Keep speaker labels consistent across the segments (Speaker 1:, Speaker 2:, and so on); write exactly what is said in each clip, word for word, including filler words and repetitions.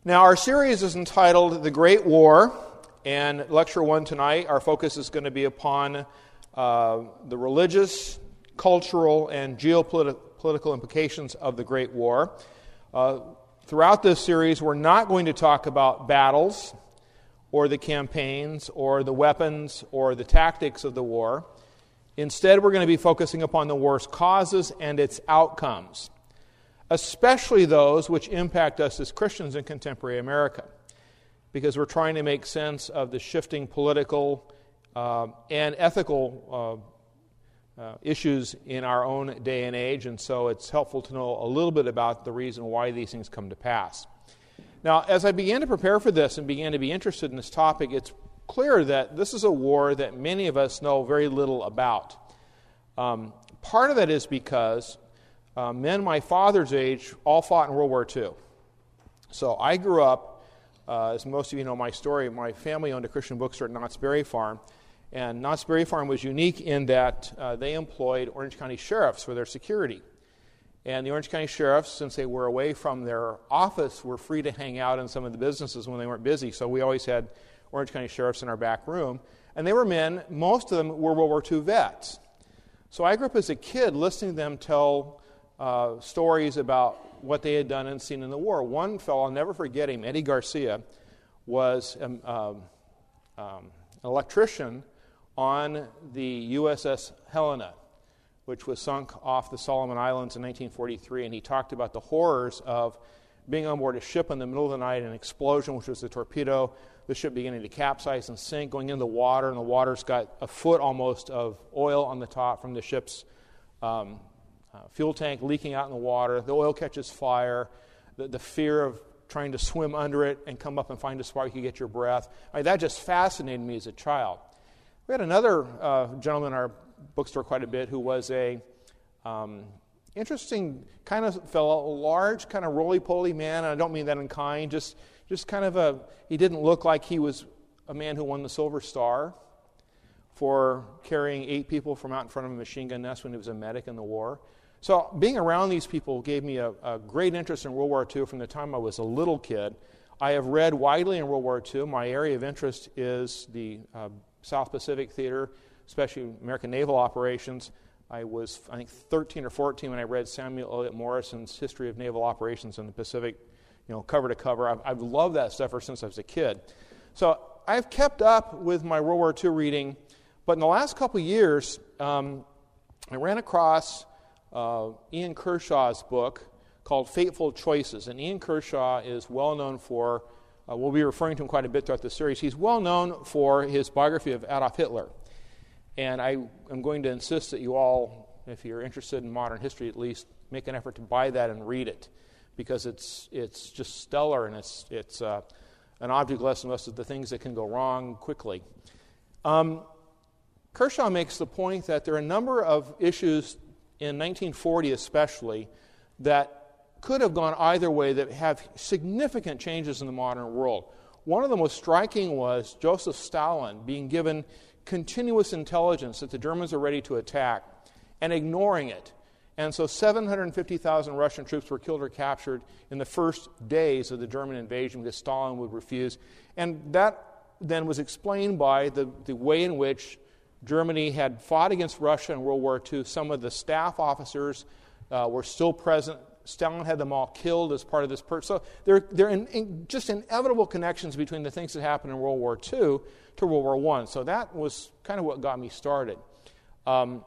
Speaker 1: Now, our series is entitled The Great War, and lecture one tonight, our focus is going to be upon uh, the religious, cultural, and geopolitical implications of the Great War. Uh, throughout this series, we're not going to talk about battles, or the campaigns, or the weapons, or the tactics of the war. Instead, we're going to be focusing upon the war's causes and its outcomes, especially those which impact us as Christians in contemporary America, because we're trying to make sense of the shifting political uh, and ethical uh, uh, issues in our own day and age, and so it's helpful to know a little bit about the reason why these things come to pass. Now, as I began to prepare for this and began to be interested in this topic, it's clear that this is a war that many of us know very little about. Um, part of that is because Uh, men my father's age all fought in World War Two. So I grew up, uh, as most of you know my story, my family owned a Christian bookstore at Knott's Berry Farm. And Knott's Berry Farm was unique in that uh, they employed Orange County sheriffs for their security. And the Orange County sheriffs, since they were away from their office, were free to hang out in some of the businesses when they weren't busy. So we always had Orange County sheriffs in our back room. And they were men, most of them were World War Two vets. So I grew up as a kid listening to them tell Uh, stories about what they had done and seen in the war. One fellow, I'll never forget him, Eddie Garcia, was um, um, um, an electrician on the U S S Helena, which was sunk off the Solomon Islands in nineteen forty-three, and he talked about the horrors of being on board a ship in the middle of the night, an explosion, which was a torpedo, the ship beginning to capsize and sink, going into the water, and the water's got a foot almost of oil on the top from the ship's um, Uh, fuel tank leaking out in the water, the oil catches fire, the, the fear of trying to swim under it and come up and find a spot you could get your breath. I mean, that just fascinated me as a child. We had another uh, gentleman in our bookstore quite a bit who was a um, interesting kind of fellow, a large, kind of roly-poly man, and I don't mean that unkind, just, just kind of a, he didn't look like he was a man who won the Silver Star for carrying eight people from out in front of a machine gun nest when he was a medic in the war. So being around these people gave me a, a great interest in World War Two from the time I was a little kid. I have read widely in World War Two. My area of interest is the uh, South Pacific Theater, especially American naval operations. I was, I think, thirteen or fourteen when I read Samuel Eliot Morrison's History of Naval Operations in the Pacific, you know, cover to cover. I've, I've loved that stuff ever since I was a kid. So I've kept up with my World War Two reading, but in the last couple of years, um, I ran across Uh, Ian Kershaw's book called Fateful Choices. And Ian Kershaw is well known for, uh, we'll be referring to him quite a bit throughout the series, he's well known for his biography of Adolf Hitler. And I am going to insist that you all, if you're interested in modern history at least, make an effort to buy that and read it, because it's it's just stellar, and it's, it's uh, an object lesson of the things that can go wrong quickly. Um, Kershaw makes the point that there are a number of issues in nineteen forty especially, that could have gone either way, that have significant changes in the modern world. One of the most striking was Joseph Stalin being given continuous intelligence that the Germans are ready to attack and ignoring it. And so seven hundred fifty thousand Russian troops were killed or captured in the first days of the German invasion because Stalin would refuse. And that then was explained by the, the way in which Germany had fought against Russia in World War Two. Some of the staff officers uh, were still present. Stalin had them all killed as part of this purge. So there, there are in, in just inevitable connections between the things that happened in World War Two to World War One. So that was kind of what got me started. Um,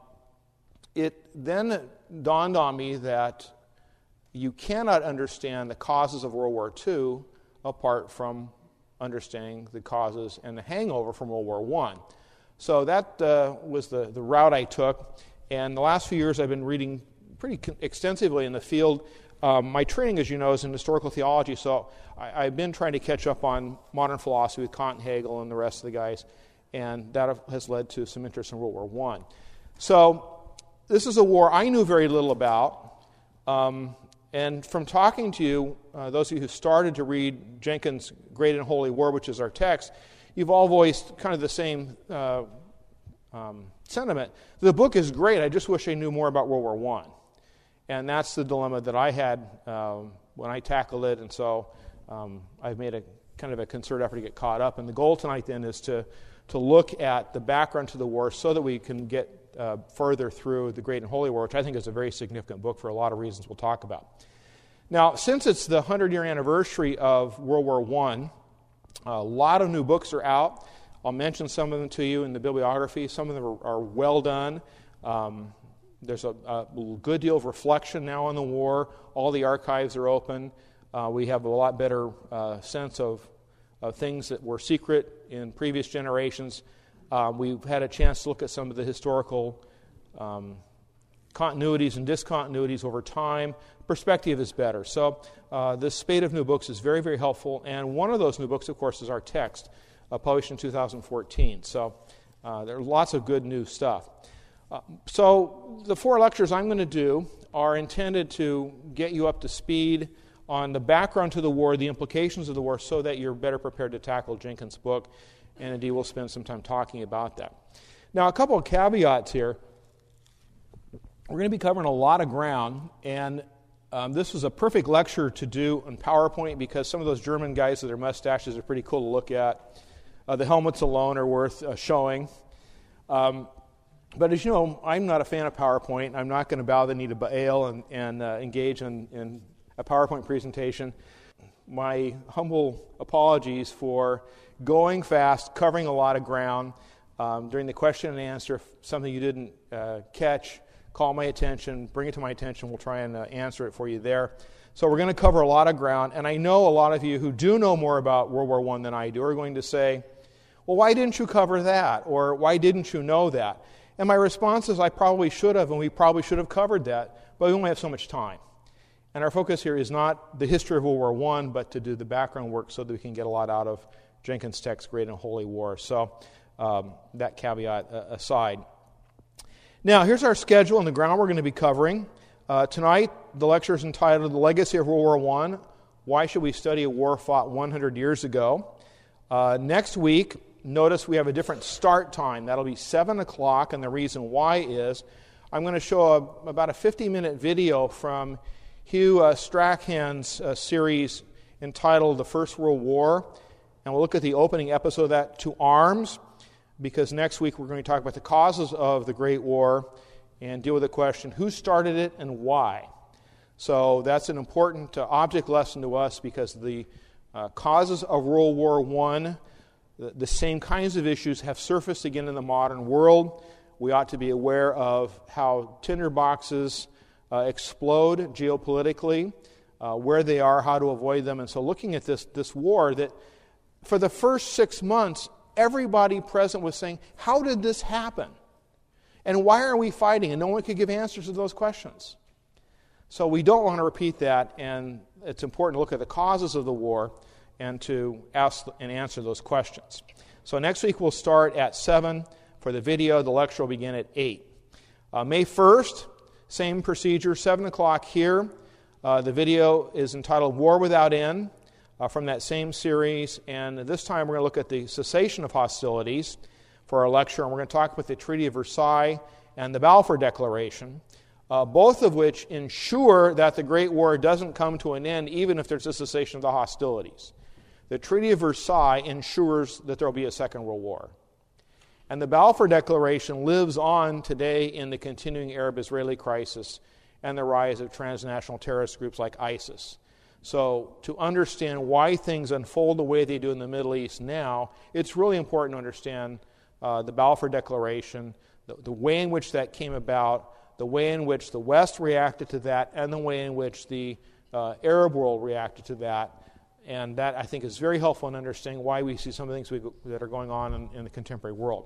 Speaker 1: it then dawned on me that you cannot understand the causes of World War Two apart from understanding the causes and the hangover from World War One. So that uh, was the, the route I took. And the last few years I've been reading pretty con- extensively in the field. Um, my training, as you know, is in historical theology, so I, I've been trying to catch up on modern philosophy with Kant, Hegel, and the rest of the guys. And that has led to some interest in World War One. So this is a war I knew very little about. Um, and from talking to you, uh, those of you who started to read Jenkins' Great and Holy War, which is our text, you've all voiced kind of the same uh, um, sentiment. The book is great. I just wish I knew more about World War One. And that's the dilemma that I had um, when I tackled it. And so um, I've made a kind of a concerted effort to get caught up. And the goal tonight then is to, to look at the background to the war so that we can get uh, further through the Great and Holy War, which I think is a very significant book for a lot of reasons we'll talk about. Now, since it's the hundred-year anniversary of World War One, a lot of new books are out. I'll mention some of them to you in the bibliography. Some of them are, are well done. Um, there's a, a good deal of reflection now on the war. All the archives are open. Uh, we have a lot better uh, sense of, of things that were secret in previous generations. Uh, we've had a chance to look at some of the historical um, continuities and discontinuities over time. Perspective is better. So uh, this spate of new books is very, very helpful. And one of those new books, of course, is our text, uh, published in two thousand fourteen. So uh, there are lots of good new stuff. Uh, so the four lectures I'm going to do are intended to get you up to speed on the background to the war, the implications of the war, so that you're better prepared to tackle Jenkins' book, and indeed we'll spend some time talking about that. Now, a couple of caveats here. We're going to be covering a lot of ground, and um, this was a perfect lecture to do on PowerPoint because some of those German guys with their mustaches are pretty cool to look at. Uh, the helmets alone are worth uh, showing. Um, but as you know, I'm not a fan of PowerPoint. I'm not going to bow the knee to Baal and, and uh, engage in, in a PowerPoint presentation. My humble apologies for going fast, covering a lot of ground. Um, during the question and answer, if something you didn't uh, catch, call my attention, bring it to my attention. We'll try and uh, answer it for you there. So we're going to cover a lot of ground, and I know a lot of you who do know more about World War One than I do are going to say, well, why didn't you cover that? Or why didn't you know that? And my response is I probably should have, and we probably should have covered that, but we only have so much time. And our focus here is not the history of World War One, but to do the background work so that we can get a lot out of Jenkins' text, Great and Holy War. So um, that caveat uh, aside. Now, here's our schedule and the ground we're going to be covering. Uh, tonight, the lecture is entitled The Legacy of World War One. Why should we study a war fought one hundred years ago? Uh, next week, notice we have a different start time. That'll be seven o'clock, and the reason why is I'm going to show a, about a fifty-minute video from Hugh uh, Strachan's uh, series entitled The First World War, and we'll look at the opening episode of that, To Arms, because next week we're going to talk about the causes of the Great War and deal with the question, who started it and why? So that's an important uh, object lesson to us because the uh, causes of World War One, the, the same kinds of issues have surfaced again in the modern world. We ought to be aware of how tinderboxes uh, explode geopolitically, uh, where they are, how to avoid them. And so looking at this, this war that for the first six months, everybody present was saying, how did this happen? And why are we fighting? And no one could give answers to those questions. So we don't want to repeat that, and it's important to look at the causes of the war and to ask and answer those questions. So next week we'll start at seven for the video. The lecture will begin at eight. Uh, May first, same procedure, seven o'clock here. Uh, the video is entitled War Without End, uh, from that same series. And this time we're going to look at the cessation of hostilities for our lecture. And we're going to talk about the Treaty of Versailles and the Balfour Declaration, uh, both of which ensure that the Great War doesn't come to an end even if there's a cessation of the hostilities. The Treaty of Versailles ensures that there will be a Second World War. And the Balfour Declaration lives on today in the continuing Arab-Israeli crisis and the rise of transnational terrorist groups like ISIS. So to understand why things unfold the way they do in the Middle East now, it's really important to understand uh, the Balfour Declaration, the, the way in which that came about, the way in which the West reacted to that, and the way in which the uh, Arab world reacted to that. And that, I think, is very helpful in understanding why we see some of the things we, that are going on in, in the contemporary world.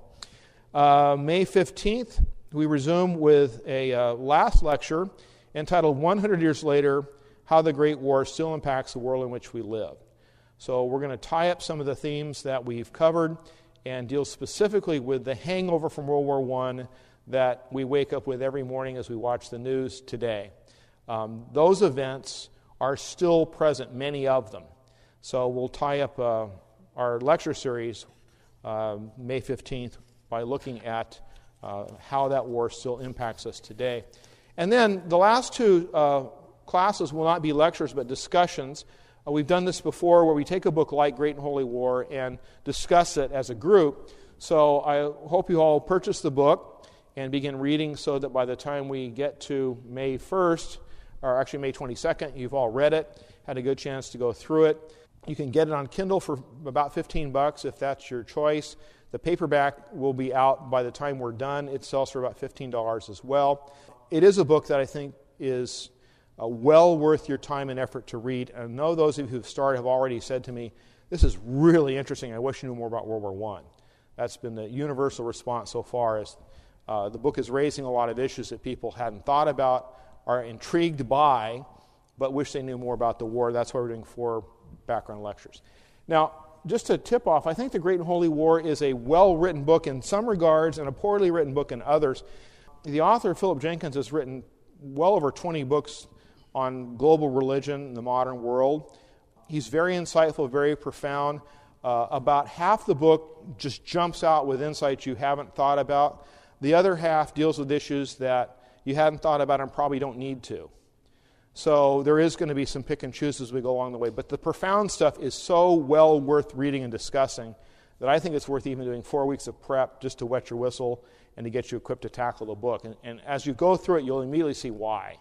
Speaker 1: Uh, May fifteenth, we resume with a uh, last lecture entitled one hundred Years Later, How the Great War Still Impacts the World in Which We Live. So we're going to tie up some of the themes that we've covered and deal specifically with the hangover from World War One that we wake up with every morning as we watch the news today. Um, those events are still present, many of them. So we'll tie up uh, our lecture series uh, May fifteenth by looking at uh, how that war still impacts us today. And then the last two uh, classes will not be lectures but discussions. Uh, we've done this before where we take a book like Great and Holy War and discuss it as a group. So I hope you all purchase the book and begin reading so that by the time we get to May first, or actually May twenty-second, you've all read it, had a good chance to go through it. You can get it on Kindle for about fifteen bucks if that's your choice. The paperback will be out by the time we're done. It sells for about fifteen dollars as well. It is a book that I think is uh, well worth your time and effort to read. And I know those of you who've started have already said to me, this is really interesting. I wish you knew more about World War One. That's been the universal response so far. Is uh, the book is raising a lot of issues that people hadn't thought about, are intrigued by, but wish they knew more about the war. That's why we're doing four background lectures. Now, just to tip off, I think The Great and Holy War is a well-written book in some regards and a poorly written book in others. The author, Philip Jenkins, has written well over twenty books on global religion in the modern world. He's very insightful, very profound. Uh, about half the book just jumps out with insights you haven't thought about. The other half deals with issues that you hadn't thought about and probably don't need to. So there is going to be some pick and choose as we go along the way. But the profound stuff is so well worth reading and discussing that I think it's worth even doing four weeks of prep just to wet your whistle and to get you equipped to tackle the book. And, and as you go through it, you'll immediately see why.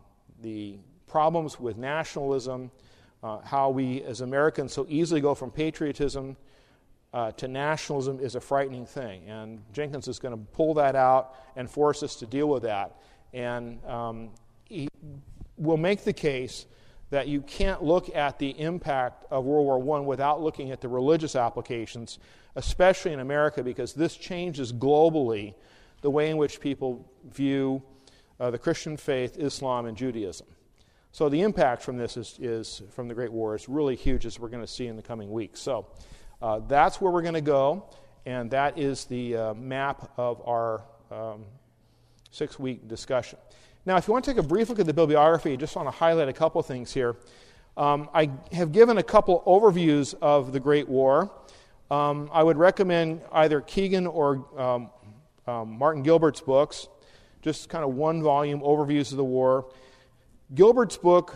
Speaker 1: The problems with nationalism, uh, how we as Americans so easily go from patriotism uh, to nationalism is a frightening thing. And Jenkins is going to pull that out and force us to deal with that. And um, he will make the case that you can't look at the impact of World War One without looking at the religious applications, especially in America, because this changes globally the way in which people view uh, the Christian faith, Islam, and Judaism. So the impact from this is, is from the Great War is really huge, as we're going to see in the coming weeks. So uh, that's where we're going to go, and that is the uh, map of our um, six-week discussion. Now, if you want to take a brief look at the bibliography, I just want to highlight a couple things here. Um, I have given a couple overviews of the Great War. Um, I would recommend either Keegan or um, um, Martin Gilbert's books, just kind of one-volume overviews of the war. Gilbert's book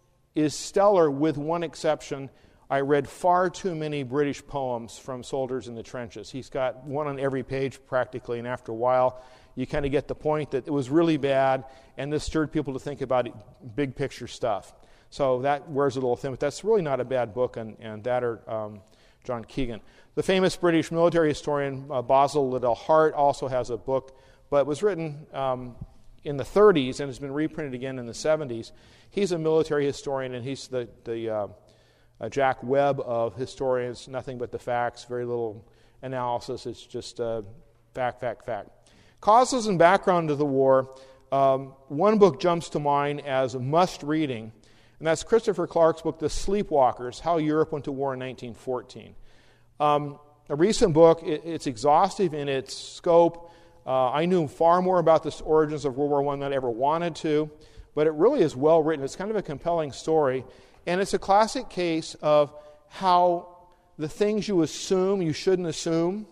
Speaker 1: is stellar with one exception. I read far too many British poems from soldiers in the trenches. He's got one on every page practically, and after a while, you kind of get the point that it was really bad, and this stirred people to think about it, big picture stuff. So that wears a little thin, but that's really not a bad book, and, and that or um, John Keegan. The famous British military historian uh, Basil Liddell Hart also has a book, but it was written um, in the thirties and has been reprinted again in the seventies. He's a military historian, and he's the, the uh, uh, Jack Webb of historians, nothing but the facts, very little analysis. It's just uh, fact, fact, fact. Causes and background to the war. Um, one book jumps to mind as a must-reading, and that's Christopher Clark's book, The Sleepwalkers, How Europe Went to War in nineteen fourteen. Um, a recent book, it, it's exhaustive in its scope. Uh, I knew far more about the origins of World War One than I ever wanted to, but it really is well written. It's kind of a compelling story, and it's a classic case of how the things you assume you shouldn't assume.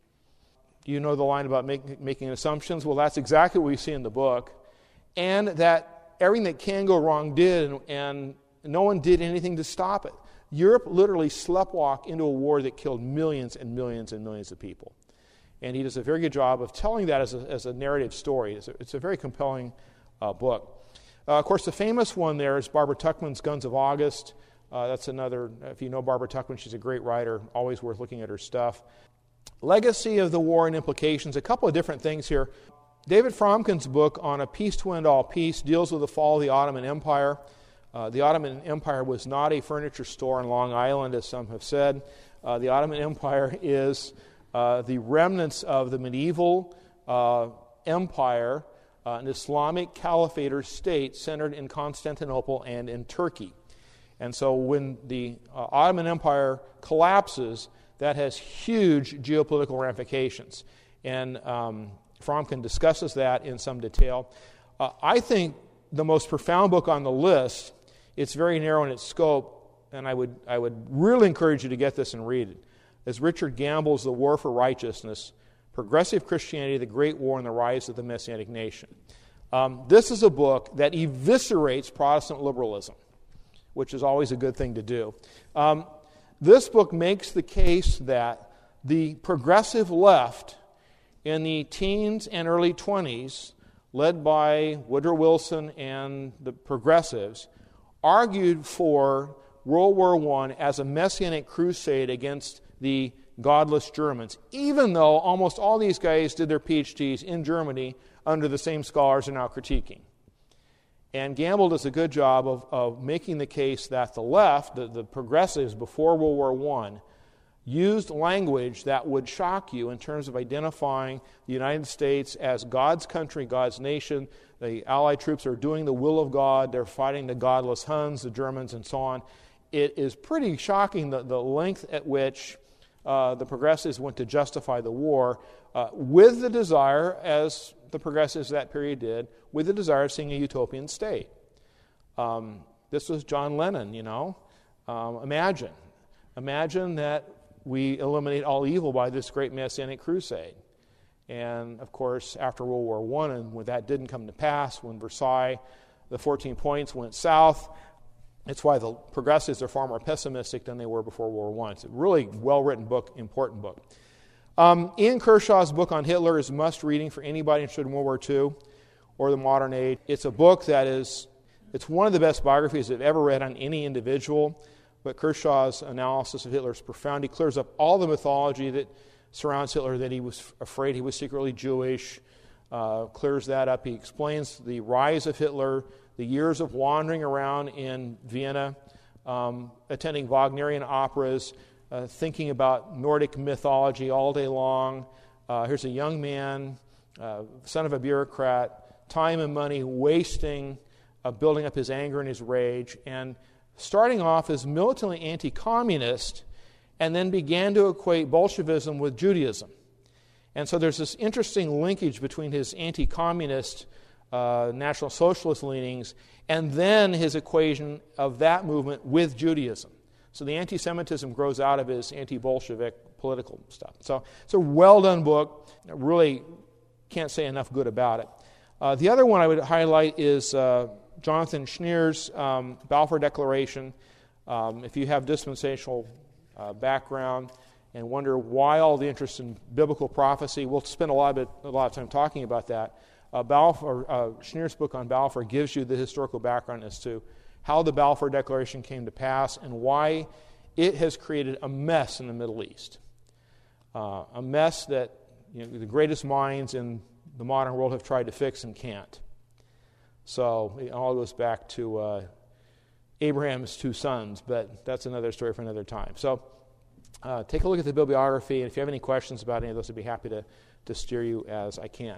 Speaker 1: You know the line about make, making assumptions? Well, that's exactly what we see in the book. And that everything that can go wrong did, and, and no one did anything to stop it. Europe literally sleptwalked into a war that killed millions and millions and millions of people. And he does a very good job of telling that as a, as a narrative story. It's a, it's a very compelling uh, book. Uh, of course, the famous one there is Barbara Tuchman's Guns of August. Uh, that's another, if you know Barbara Tuchman, she's a great writer, always worth looking at her stuff. Legacy of the War and Implications, a couple of different things here. David Fromkin's book on A Peace to End All Peace deals with the fall of the Ottoman Empire. Uh, the Ottoman Empire was not a furniture store on Long Island, as some have said. Uh, the Ottoman Empire is uh, the remnants of the medieval uh, empire, uh, an Islamic caliphate or state centered in Constantinople and in Turkey. And so when the uh, Ottoman Empire collapses, that has huge geopolitical ramifications. And um, Fromkin discusses that in some detail. Uh, I think the most profound book on the list, it's very narrow in its scope, and I would I would really encourage you to get this and read it, is Richard Gamble's The War for Righteousness, Progressive Christianity, the Great War, and the Rise of the Messianic Nation. Um, this is a book that eviscerates Protestant liberalism. which is always a good thing to do. Um, this book makes the case that the progressive left in the teens and early twenties, led by Woodrow Wilson and the progressives, argued for World War One as a messianic crusade against the godless Germans, even though almost all these guys did their P H Ds in Germany under the same scholars they're now critiquing. And Gamble does a good job of, of making the case that the left, the, the progressives before World War One, used language that would shock you in terms of identifying the United States as God's country, God's nation. The Allied troops are doing the will of God. They're fighting the godless Huns, the Germans, and so on. It is pretty shocking the, the length at which uh, the progressives went to justify the war uh, with the desire, as the progressives of that period did, with the desire of seeing a utopian state. Um, this was John Lennon, you know. Um, imagine. Imagine that we eliminate all evil by this great Messianic crusade. And, of course, after World War One, and when that didn't come to pass, when Versailles, the fourteen points went south, it's why the progressives are far more pessimistic than they were before World War One. It's a really well-written book, important book. Um, Ian Kershaw's book on Hitler is must-reading for anybody interested in World War Two or the modern age. It's a book that is, it's one of the best biographies I've ever read on any individual, but Kershaw's analysis of Hitler is profound. He clears up all the mythology that surrounds Hitler, that he was afraid he was secretly Jewish, uh, clears that up. He explains the rise of Hitler, the years of wandering around in Vienna, um, attending Wagnerian operas, uh, thinking about Nordic mythology all day long. Uh, here's a young man, uh, son of a bureaucrat, time and money wasting, uh, building up his anger and his rage, and starting off as militantly anti-communist, and then began to equate Bolshevism with Judaism. And so there's this interesting linkage between his anti-communist uh, National Socialist leanings and then his equation of that movement with Judaism. So the anti-Semitism grows out of his anti-Bolshevik political stuff. So it's a well-done book. I really can't say enough good about it. Uh, the other one I would highlight is uh, Jonathan Schneer's um, Balfour Declaration. Um, if you have dispensational uh, background and wonder why all the interest in biblical prophecy, we'll spend a lot of, it, a lot of time talking about that. Uh, Balfour, uh, Schneer's book on Balfour gives you the historical background as to how the Balfour Declaration came to pass and why it has created a mess in the Middle East. Uh, a mess that you know, the greatest minds in the modern world have tried to fix and can't. So it all goes back to uh, Abraham's two sons, but that's another story for another time. So uh, take a look at the bibliography, and if you have any questions about any of those, I'd be happy to, to steer you as I can.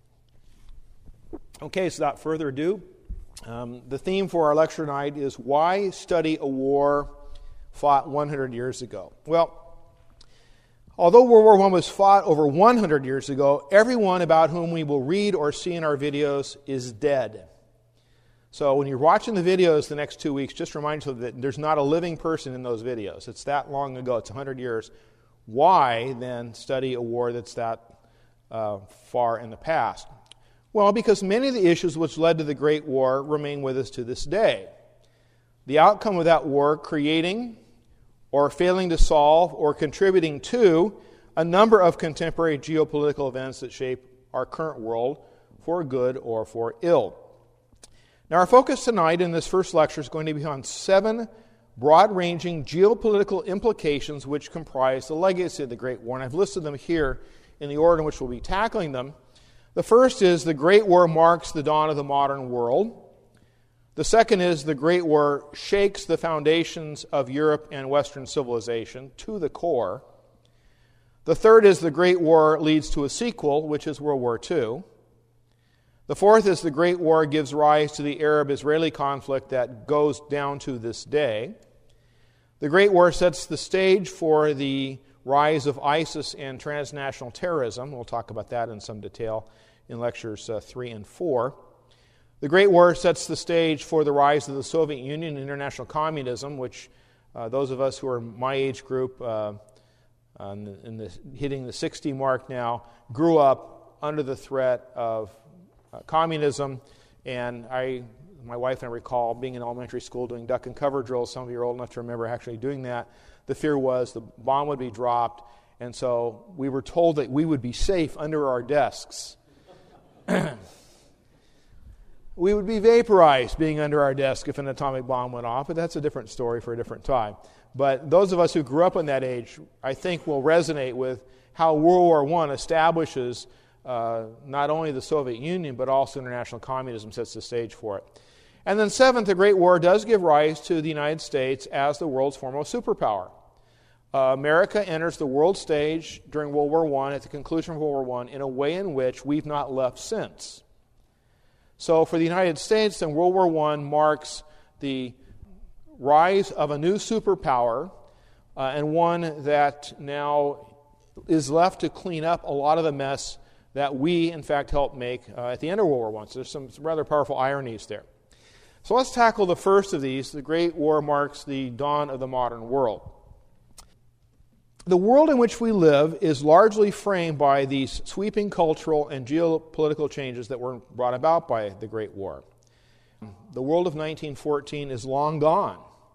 Speaker 1: Okay, so without further ado, um, the theme for our lecture tonight is why study a war fought one hundred years ago? Well, although World War One was fought over one hundred years ago, everyone about whom we will read or see in our videos is dead. So when you're watching the videos the next two weeks, just remind yourself that there's not a living person in those videos. It's that long ago. It's one hundred years. Why, then, study a war that's that uh, far in the past? Well, because many of the issues which led to the Great War remain with us to this day. The outcome of that war creating or failing to solve or contributing to a number of contemporary geopolitical events that shape our current world for good or for ill. Now, our focus tonight in this first lecture is going to be on seven broad-ranging geopolitical implications which comprise the legacy of the Great War, and I've listed them here in the order in which we'll be tackling them. The first is the Great War marks the dawn of the modern world. The second is the Great War shakes the foundations of Europe and Western civilization to the core. The third is the Great War leads to a sequel, which is World War Two. The fourth is the Great War gives rise to the Arab-Israeli conflict that goes down to this day. The Great War sets the stage for the rise of ISIS and transnational terrorism. We'll talk about that in some detail in lectures uh, three and four. The Great War sets the stage for the rise of the Soviet Union and international communism, which uh, those of us who are my age group, uh, in the, in the, hitting the sixty mark now, grew up under the threat of uh, communism. And I my wife and I recall being in elementary school doing duck and cover drills. Some of you are old enough to remember actually doing that. The fear was the bomb would be dropped, and so we were told that we would be safe under our desks. We would be vaporized being under our desk if an atomic bomb went off, but that's a different story for a different time. But those of us who grew up in that age, I think, will resonate with how World War One establishes uh, not only the Soviet Union, but also international communism, sets the stage for it. And then seventh, the Great War does give rise to the United States as the world's foremost superpower. Uh, America enters the world stage during World War One, at the conclusion of World War One, in a way in which we've not left since. So for the United States, then World War One marks the rise of a new superpower, uh, and one that now is left to clean up a lot of the mess that we, in fact, helped make uh, at the end of World War One. So there's some, some rather powerful ironies there. So let's tackle the first of these. The Great War marks the dawn of the modern world. The world in which we live is largely framed by these sweeping cultural and geopolitical changes that were brought about by the Great War. The world of nineteen fourteen is long gone,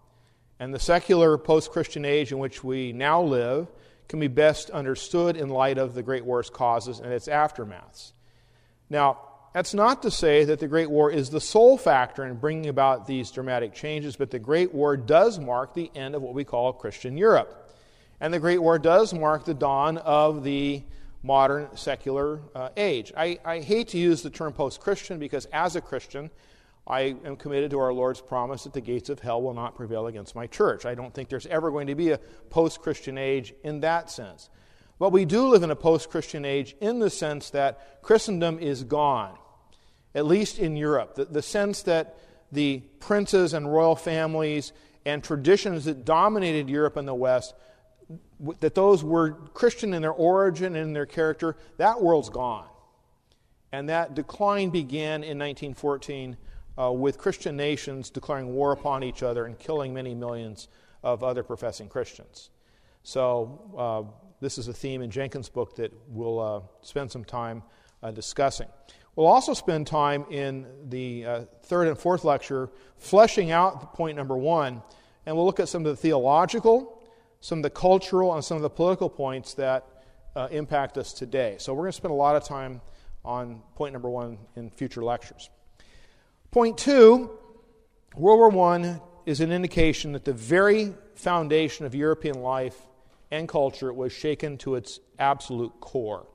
Speaker 1: and the secular post-Christian age in which we now live can be best understood in light of the Great War's causes and its aftermaths. Now, that's not to say that the Great War is the sole factor in bringing about these dramatic changes, but the Great War does mark the end of what we call Christian Europe. And the Great War does mark the dawn of the modern secular uh, age. I, I hate to use the term post-Christian because as a Christian, I am committed to our Lord's promise that the gates of hell will not prevail against my church. I don't think there's ever going to be a post-Christian age in that sense. But we do live in a post-Christian age in the sense that Christendom is gone, at least in Europe. The, the sense that the princes and royal families and traditions that dominated Europe and the West, that those were Christian in their origin and in their character, that world's gone. And that decline began in nineteen fourteen uh, with Christian nations declaring war upon each other and killing many millions of other professing Christians. So uh, this is a theme in Jenkins' book that we'll uh, spend some time uh, discussing. We'll also spend time in the uh, third and fourth lecture fleshing out point number one, and we'll look at some of the theological, some of the cultural, and some of the political points that uh, impact us today. So we're going to spend a lot of time on point number one in future lectures. Point two, World War One is an indication that the very foundation of European life and culture was shaken to its absolute core.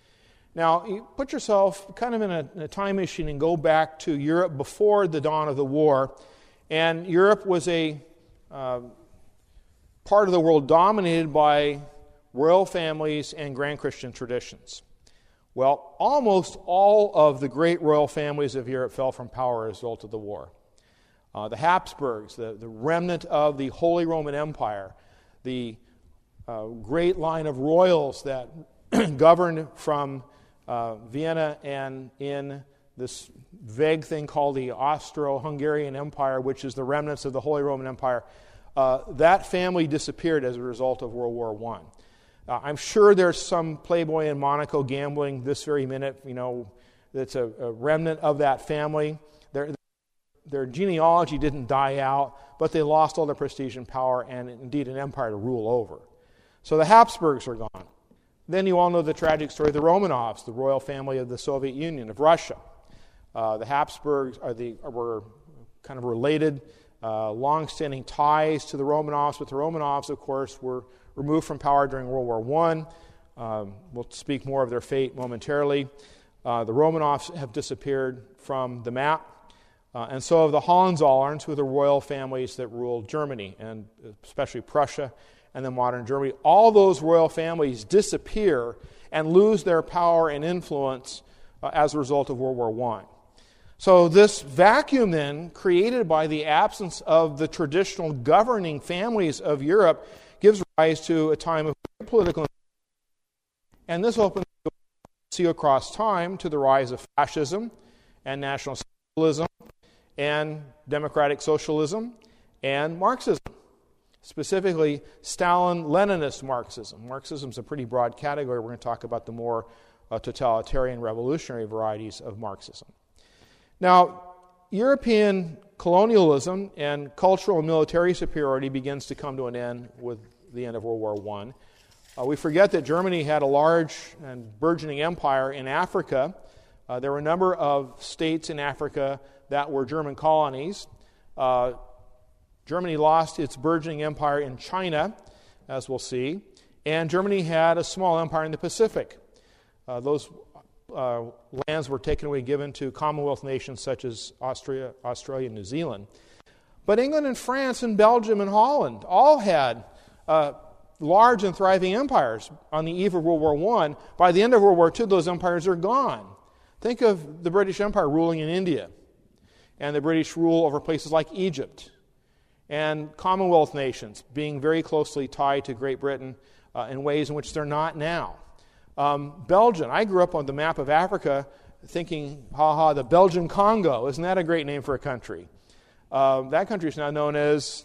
Speaker 1: Now, you put yourself kind of in a, in a time machine and go back to Europe before the dawn of the war, and Europe was a uh, part of the world dominated by royal families and grand Christian traditions. Well, almost all of the great royal families of Europe fell from power as a result of the war. Uh, the Habsburgs, the, the remnant of the Holy Roman Empire, the uh, great line of royals that governed from uh, Vienna and in this vague thing called the Austro-Hungarian Empire, which is the remnants of the Holy Roman Empire. Uh, that family disappeared as a result of World War One. Uh, I'm sure there's some playboy in Monaco gambling this very minute, you know, that's a, a remnant of that family. Their, their genealogy didn't die out, but they lost all their prestige and power and indeed an empire to rule over. So the Habsburgs are gone. Then you all know the tragic story of the Romanovs, the royal family of the Soviet Union, of Russia. Uh, the Habsburgs are the, were kind of related, Uh, long-standing ties to the Romanovs, but the Romanovs, of course, were removed from power during World War One. Um, we'll speak more of their fate momentarily. Uh, the Romanovs have disappeared from the map, uh, and so have the Hohenzollerns, who are the royal families that ruled Germany, and especially Prussia and then modern Germany. All those royal families disappear and lose their power and influence uh, as a result of World War One. So this vacuum then, created by the absence of the traditional governing families of Europe, gives rise to a time of political, and this opens the see across time to the rise of fascism and national socialism and democratic socialism and Marxism, specifically Stalin-Leninist Marxism. Marxism is a pretty broad category. We're going to talk about the more uh, totalitarian revolutionary varieties of Marxism. Now, European colonialism and cultural and military superiority begins to come to an end with the end of World War One. Uh, we forget that Germany had a large and burgeoning empire in Africa. Uh, there were a number of states in Africa that were German colonies. Uh, Germany lost its burgeoning empire in China, as we'll see, and Germany had a small empire in the Pacific. Uh, those uh, lands were taken away, given to Commonwealth nations such as Austria, Australia, and New Zealand. But England and France and Belgium and Holland all had uh, large and thriving empires on the eve of World War One. By the end of World War Two, those empires are gone. Think of the British Empire ruling in India, and the British rule over places like Egypt, and Commonwealth nations being very closely tied to Great Britain uh, in ways in which they're not now. Um, Belgium, I grew up on the map of Africa thinking, ha ha, the Belgian Congo, isn't that a great name for a country? Uh, that country is now known as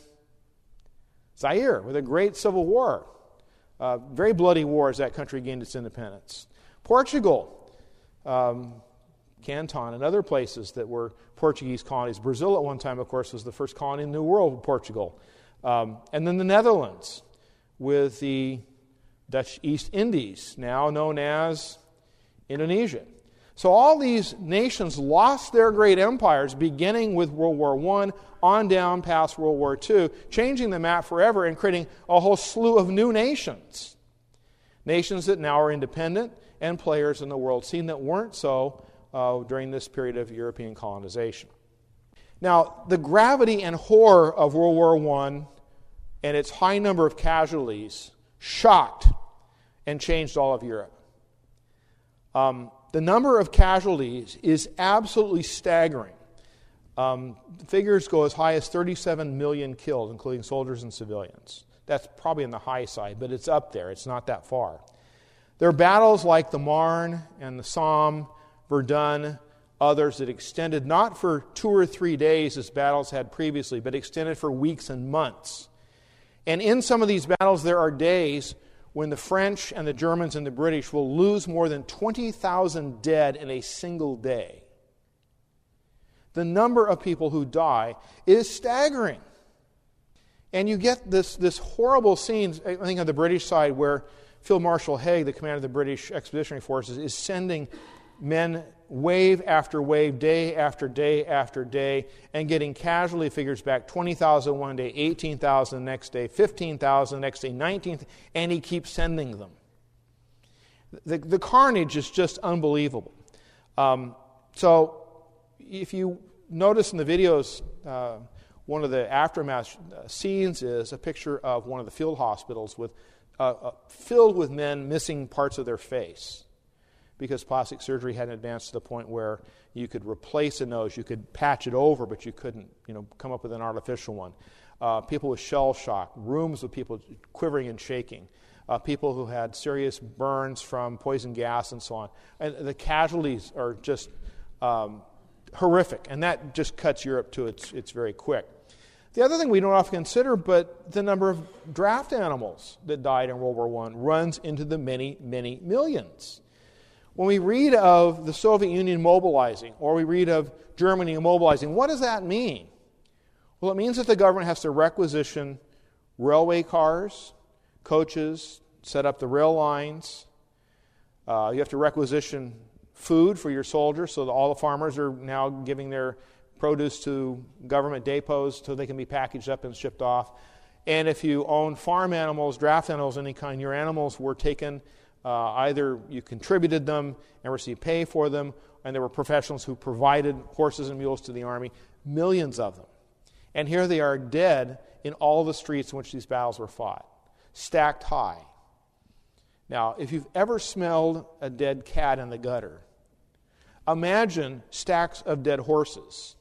Speaker 1: Zaire, with a great civil war. Uh, very bloody war as that country gained its independence. Portugal, um, Canton, and other places that were Portuguese colonies. Brazil at one time, of course, was the first colony in the New World, Portugal. Um, and then the Netherlands with the Dutch East Indies, now known as Indonesia. So all these nations lost their great empires beginning with World War One on down past World War Two, changing the map forever and creating a whole slew of new nations. Nations that now are independent and players in the world scene that weren't so uh, during this period of European colonization. Now, the gravity and horror of World War One and its high number of casualties shocked and changed all of Europe. Um, the number of casualties is absolutely staggering. Um, figures go as high as thirty-seven million killed, including soldiers and civilians. That's probably on the high side, but it's up there. It's not that far. There are battles like the Marne and the Somme, Verdun, others that extended not for two or three days as battles had previously, but extended for weeks and months. And in some of these battles, there are days when the French and the Germans and the British will lose more than twenty thousand dead in a single day. The number of people who die is staggering. And you get this, this horrible scene, I think on the British side, where Field Marshal Haig, the commander of the British Expeditionary Forces, is sending men wave after wave, day after day after day, and getting casualty figures back, twenty thousand one day, eighteen thousand the next day, fifteen thousand the next day, nineteen thousand, and he keeps sending them. The, the carnage is just unbelievable. Um, so if you notice in the videos, uh, one of the aftermath scenes is a picture of one of the field hospitals with uh, uh, filled with men missing parts of their face, because plastic surgery hadn't advanced to the point where you could replace a nose, you could patch it over, but you couldn't, you know, come up with an artificial one. Uh, people with shell shock, rooms with people quivering and shaking, uh, people who had serious burns from poison gas and so on. And the casualties are just um, horrific, and that just cuts Europe to its, its very quick. The other thing we don't often consider, but the number of draft animals that died in World War One runs into the many, many millions. When we read of the Soviet Union mobilizing, or we read of Germany mobilizing, what does that mean? Well, it means that the government has to requisition railway cars, coaches, set up the rail lines. Uh, you have to requisition food for your soldiers, so that all the farmers are now giving their produce to government depots so they can be packaged up and shipped off. And if you own farm animals, draft animals of any kind, your animals were taken, uh, either you contributed them and received pay for them, and there were professionals who provided horses and mules to the army, millions of them. And here they are dead in all the streets in which these battles were fought, stacked high. Now, if you've ever smelled a dead cat in the gutter, imagine stacks of dead horses.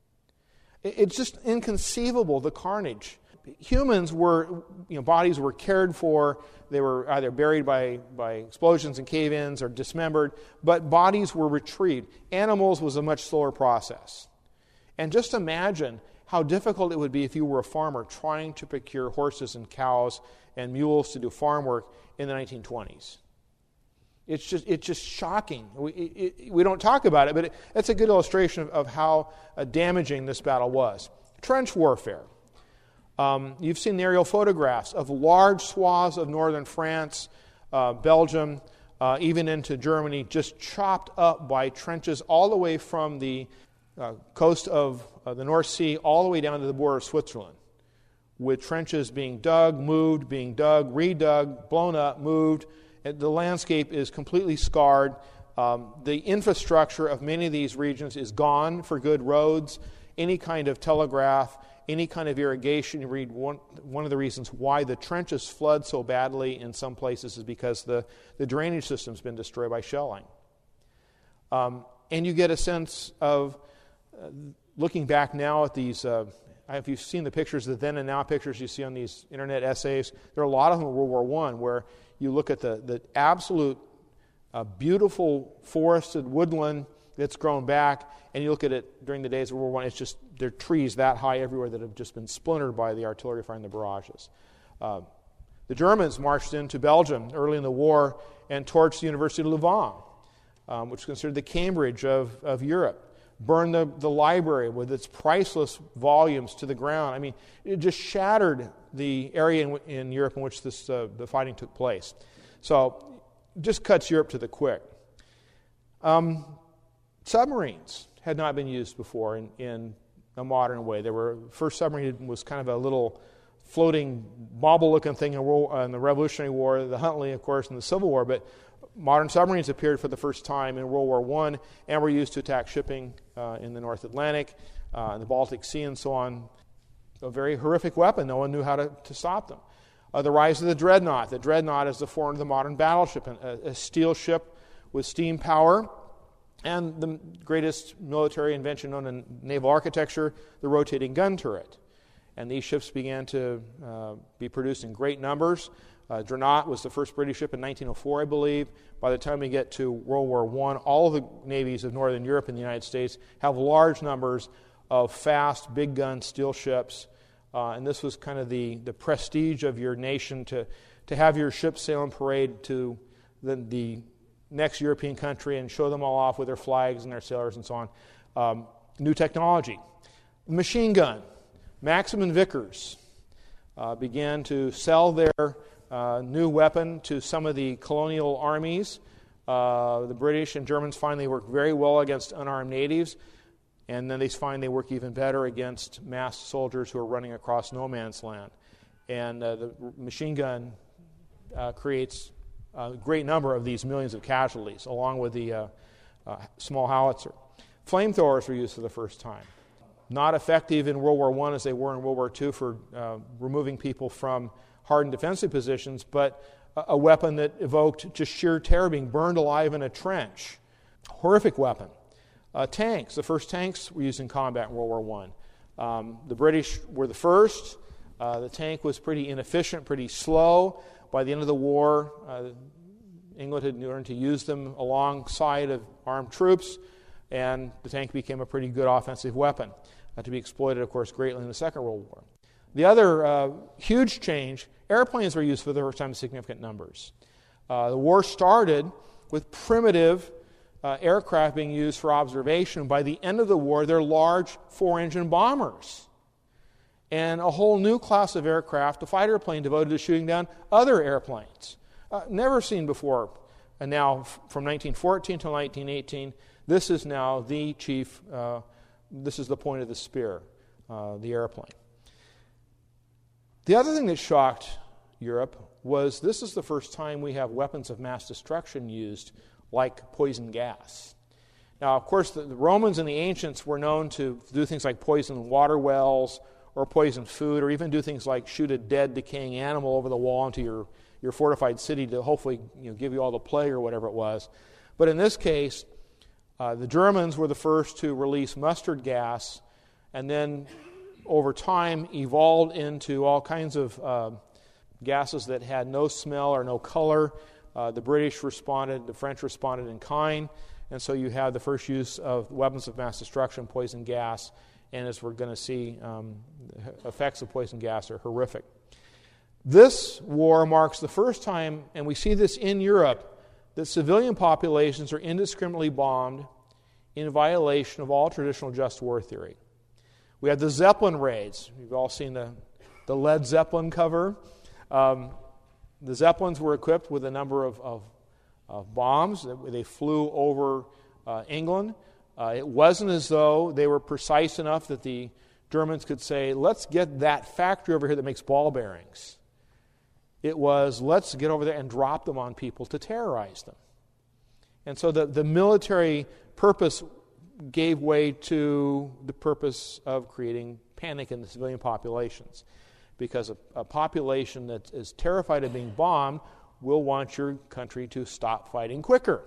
Speaker 1: It's just inconceivable, the carnage. Humans were, you know, bodies were cared for. They were either buried by, by explosions and cave-ins or dismembered, but bodies were retrieved. Animals was a much slower process. And just imagine how difficult it would be if you were a farmer trying to procure horses and cows and mules to do farm work in the nineteen twenties. It's just it's just shocking. We, it, we don't talk about it, but it, it's a good illustration of, of how uh, damaging this battle was. Trench warfare. Um, you've seen the aerial photographs of large swaths of northern France, uh, Belgium, uh, even into Germany, just chopped up by trenches all the way from the uh, coast of uh, the North Sea all the way down to the border of Switzerland, with trenches being dug, moved, being dug, redug, blown up, moved. The landscape is completely scarred. Um, the infrastructure of many of these regions is gone for good roads, any kind of telegraph, any kind of irrigation. You read one, one of the reasons why the trenches flood so badly in some places is because the, the drainage system's been destroyed by shelling. Um, and you get a sense of, uh, looking back now at these, uh, if you've seen the pictures, the then and now pictures you see on these internet essays, there are a lot of them in World War One where you look at the, the absolute uh, beautiful forested woodland that's grown back, and you look at it during the days of World War One, it's just, there are trees that high everywhere that have just been splintered by the artillery firing the barrages. Uh, the Germans marched into Belgium early in the war and torched the University of Louvain, um, which is considered the Cambridge of, of Europe. Burned the, the library with its priceless volumes to the ground. I mean, it just shattered the area in, in Europe in which this uh, the fighting took place. So, just cuts Europe to the quick. Um, submarines had not been used before in, in a modern way. There were first submarine was kind of a little floating bauble-looking thing in, World, uh, in the Revolutionary War, the Huntley, of course, in the Civil War, but modern submarines appeared for the first time in World War One and were used to attack shipping uh, in the North Atlantic, uh, in the Baltic Sea, and so on. A very horrific weapon. No one knew how to, to stop them. Uh, the rise of the dreadnought. The dreadnought is the form of the modern battleship, a, a steel ship with steam power, and the greatest military invention known in naval architecture, the rotating gun turret. And these ships began to uh, be produced in great numbers. Uh, Dreadnought was the first British ship in nineteen oh four, I believe. By the time we get to World War One, all of the navies of Northern Europe and the United States have large numbers of fast, big gun steel ships. Uh, and this was kind of the, the prestige of your nation to, to have your ship sail and parade to the, the next European country and show them all off with their flags and their sailors and so on. Um, new technology. Machine gun. Maxim and Vickers uh, began to sell their uh, new weapon to some of the colonial armies. Uh, the British and Germans find they work very well against unarmed natives, and then they find they work even better against masked soldiers who are running across no man's land. And uh, the machine gun uh, creates a great number of these millions of casualties, along with the uh, uh, small howitzer. Flamethrowers were used for the first time. Not effective in World War One as they were in World War Two for uh, removing people from hardened defensive positions, but a, a weapon that evoked just sheer terror, being burned alive in a trench. Horrific weapon. Uh, tanks. The first tanks were used in combat in World War One. Um, the British were the first. Uh, the tank was pretty inefficient, pretty slow. By the end of the war, uh, England had learned to use them alongside of armed troops, and the tank became a pretty good offensive weapon, uh, to be exploited, of course, greatly in the Second World War. The other uh, huge change, airplanes were used for the first time in significant numbers. Uh, the war started with primitive uh, aircraft being used for observation. By the end of the war, they're large four-engine bombers. And a whole new class of aircraft, a fighter plane devoted to shooting down other airplanes. Uh, never seen before. And now, f- from nineteen fourteen to nineteen eighteen, this is now the chief, uh, this is the point of the spear, uh, the airplane. The other thing that shocked Europe was this is the first time we have weapons of mass destruction used, like poison gas. Now, of course, the, the Romans and the ancients were known to do things like poison water wells or poison food, or even do things like shoot a dead, decaying animal over the wall into your, your fortified city to hopefully, you know, give you all the plague or whatever it was. But in this case, Uh, the Germans were the first to release mustard gas, and then over time evolved into all kinds of uh, gases that had no smell or no color. Uh, the British responded, the French responded in kind, and so you have the first use of weapons of mass destruction, poison gas, and as we're going to see, um, the effects of poison gas are horrific. This war marks the first time, and we see this in Europe, that civilian populations are indiscriminately bombed in violation of all traditional just war theory. We had the Zeppelin raids. You've all seen the, the Led Zeppelin cover. Um, the Zeppelins were equipped with a number of, of, of bombs. They flew over uh, England. Uh, it wasn't as though they were precise enough that the Germans could say, let's get that factory over here that makes ball bearings. It was, let's get over there and drop them on people to terrorize them. And so the, the military purpose gave way to the purpose of creating panic in the civilian populations. Because a, a population that is terrified of being bombed will want your country to stop fighting quicker.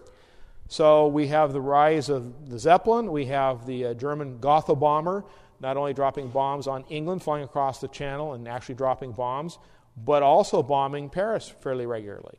Speaker 1: So we have the rise of the Zeppelin. We have the uh, German Gotha bomber, not only dropping bombs on England, flying across the channel and actually dropping bombs, but also bombing Paris fairly regularly.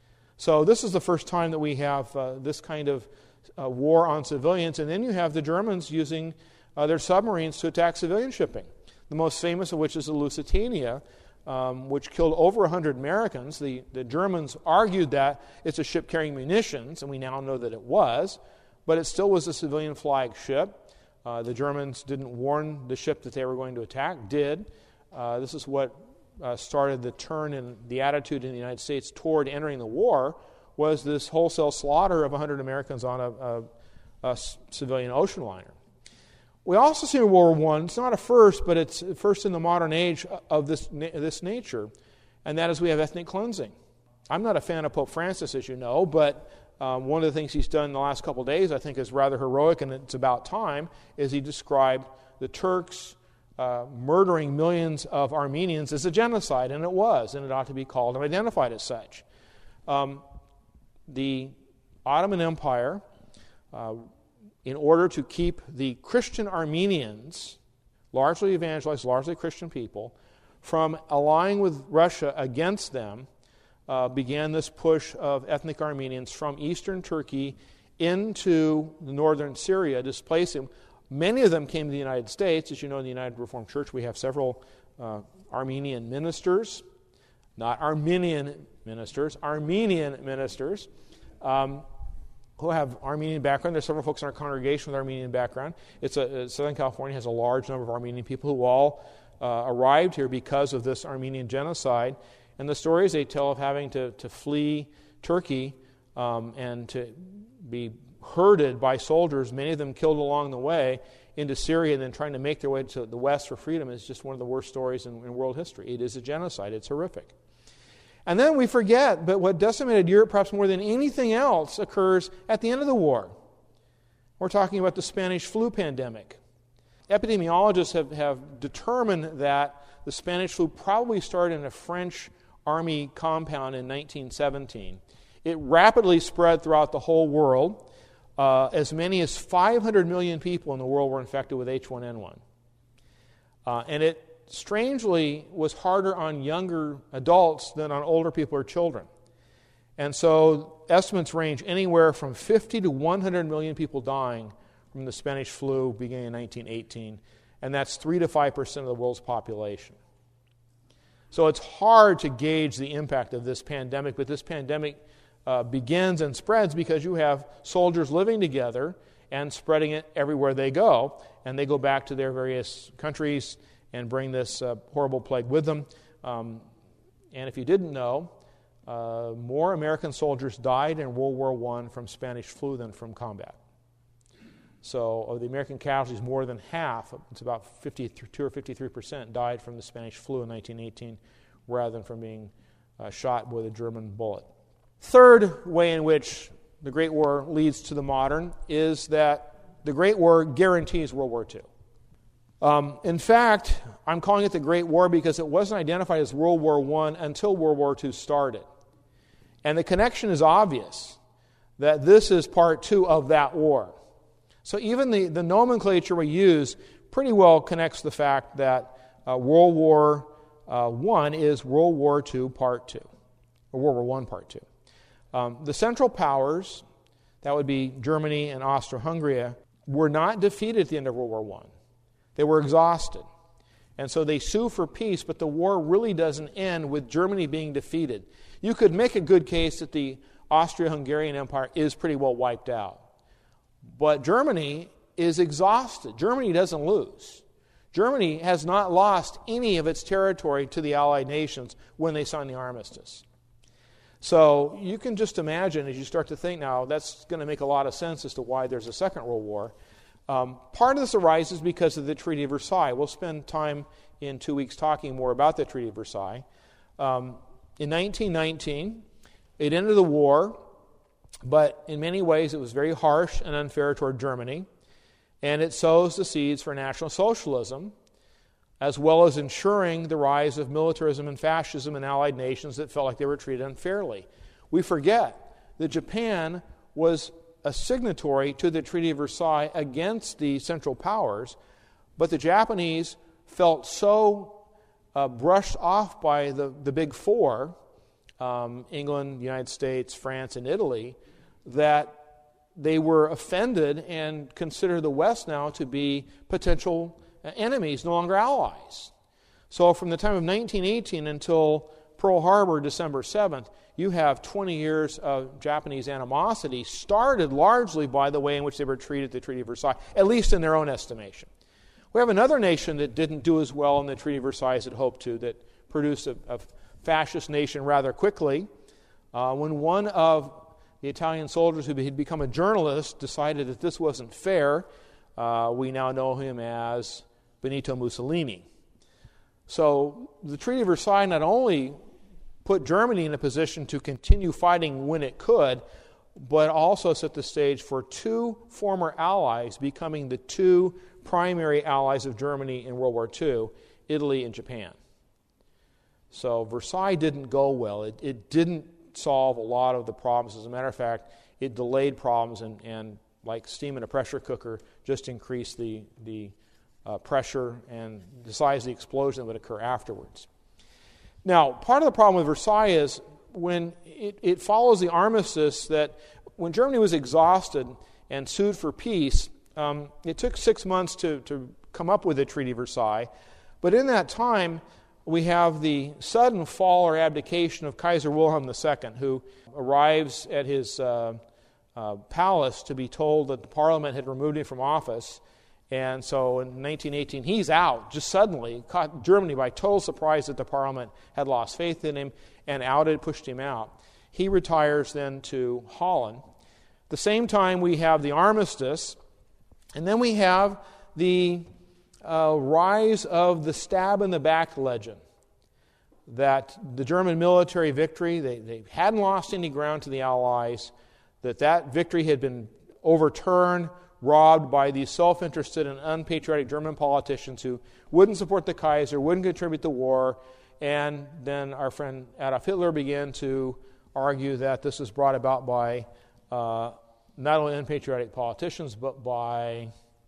Speaker 1: So this is the first time that we have uh, this kind of uh, war on civilians. And then you have the Germans using uh, their submarines to attack civilian shipping, the most famous of which is the Lusitania, um, which killed over one hundred Americans. The, the Germans argued that it's a ship carrying munitions, and we now know that it was, but it still was a civilian flag ship. Uh, the Germans didn't warn the ship that they were going to attack, did. Uh, this is what uh, started the turn in the attitude in the United States toward entering the war, was this wholesale slaughter of one hundred Americans on a, a, a civilian ocean liner. We also see in World War One, it's not a first, but it's first in the modern age of this, this nature, and that is we have ethnic cleansing. I'm not a fan of Pope Francis, as you know, but um, one of the things he's done in the last couple of days I think is rather heroic, and it's about time, is he described the Turks uh, murdering millions of Armenians as a genocide, and it was, and it ought to be called and identified as such. Um, the Ottoman Empire, uh, in order to keep the Christian Armenians, largely evangelized, largely Christian people, from allying with Russia against them, uh, began this push of ethnic Armenians from eastern Turkey into northern Syria, displacing. Many of them came to the United States. As you know, in the United Reformed Church, we have several uh, Armenian ministers, not Armenian ministers, Armenian ministers, um, who have Armenian background. There's several folks in our congregation with Armenian background. It's a, Southern California has a large number of Armenian people who all uh, arrived here because of this Armenian genocide. And the stories they tell of having to, to flee Turkey um, and to be herded by soldiers, many of them killed along the way, into Syria and then trying to make their way to the West for freedom is just one of the worst stories in, in world history. It is a genocide. It's horrific. And then we forget, but what decimated Europe perhaps more than anything else occurs at the end of the war. We're talking about the Spanish flu pandemic. Epidemiologists have, have determined that the Spanish flu probably started in a French army compound in nineteen seventeen. It rapidly spread throughout the whole world. Uh, as many as five hundred million people in the world were infected with H one N one. Uh, and it strangely was harder on younger adults than on older people or children. And so estimates range anywhere from fifty to one hundred million people dying from the Spanish flu beginning in nineteen eighteen, and that's three to five percent of the world's population. So it's hard to gauge the impact of this pandemic, but this pandemic uh, begins and spreads because you have soldiers living together and spreading it everywhere they go, and they go back to their various countries and bring this uh, horrible plague with them. Um, and if you didn't know, uh, more American soldiers died in World War One from Spanish flu than from combat. So of the American casualties, more than half, it's about fifty-two or fifty-three percent, died from the Spanish flu in nineteen eighteen rather than from being uh, shot with a German bullet. Third way in which the Great War leads to the modern is that the Great War guarantees World War Two. Um, in fact, I'm calling it the Great War because it wasn't identified as World War One until World War Two started. And the connection is obvious, that this is part two of that war. So even the, the nomenclature we use pretty well connects the fact that uh, World War uh, One is World War Two Part Two, or World War One Part Two. Um, the Central Powers, that would be Germany and Austro-Hungary, were not defeated at the end of World War One. They were exhausted. And so they sue for peace, but the war really doesn't end with Germany being defeated. You could make a good case that the Austro-Hungarian Empire is pretty well wiped out. But Germany is exhausted. Germany doesn't lose. Germany has not lost any of its territory to the Allied nations when they signed the armistice. So you can just imagine, as you start to think now, that's going to make a lot of sense as to why there's a Second World War. Um, part of this arises because of the Treaty of Versailles. We'll spend time in two weeks talking more about the Treaty of Versailles. Um, in nineteen nineteen, it ended the war, but in many ways it was very harsh and unfair toward Germany, and it sows the seeds for National Socialism, as well as ensuring the rise of militarism and fascism in Allied nations that felt like they were treated unfairly. We forget that Japan was a signatory to the Treaty of Versailles against the Central Powers, but the Japanese felt so uh, brushed off by the, the Big Four, um, England, United States, France, and Italy, that they were offended and considered the West now to be potential enemies, no longer allies. So from the time of nineteen eighteen until Pearl Harbor, December seventh, you have twenty years of Japanese animosity, started largely by the way in which they were treated at the Treaty of Versailles, at least in their own estimation. We have another nation that didn't do as well in the Treaty of Versailles as it hoped to, that produced a, a fascist nation rather quickly. Uh, when one of the Italian soldiers who had become a journalist decided that this wasn't fair, uh, we now know him as Benito Mussolini. So the Treaty of Versailles not only put Germany in a position to continue fighting when it could, but also set the stage for two former allies becoming the two primary allies of Germany in World War Two, Italy and Japan. So Versailles didn't go well. It, it didn't solve a lot of the problems. As a matter of fact, it delayed problems and, and like steam in a pressure cooker, just increased the, the uh, pressure and the size of the explosion that would occur afterwards. Now, part of the problem with Versailles is when it, it follows the armistice that when Germany was exhausted and sued for peace, um, it took six months to, to come up with the Treaty of Versailles. But in that time, we have the sudden fall or abdication of Kaiser Wilhelm the Second, who arrives at his uh, uh, palace to be told that the Parliament had removed him from office. And so in nineteen eighteen, he's out, just suddenly, caught Germany by total surprise that the Parliament had lost faith in him and outed, pushed him out. He retires then to Holland. At the same time, we have the armistice, and then we have the uh, rise of the stab-in-the-back legend, that the German military victory, they, they hadn't lost any ground to the Allies, that that victory had been overturned, robbed by these self-interested and unpatriotic German politicians who wouldn't support the Kaiser, wouldn't contribute to the war, and then our friend Adolf Hitler began to argue that this was brought about by uh, not only unpatriotic politicians, but by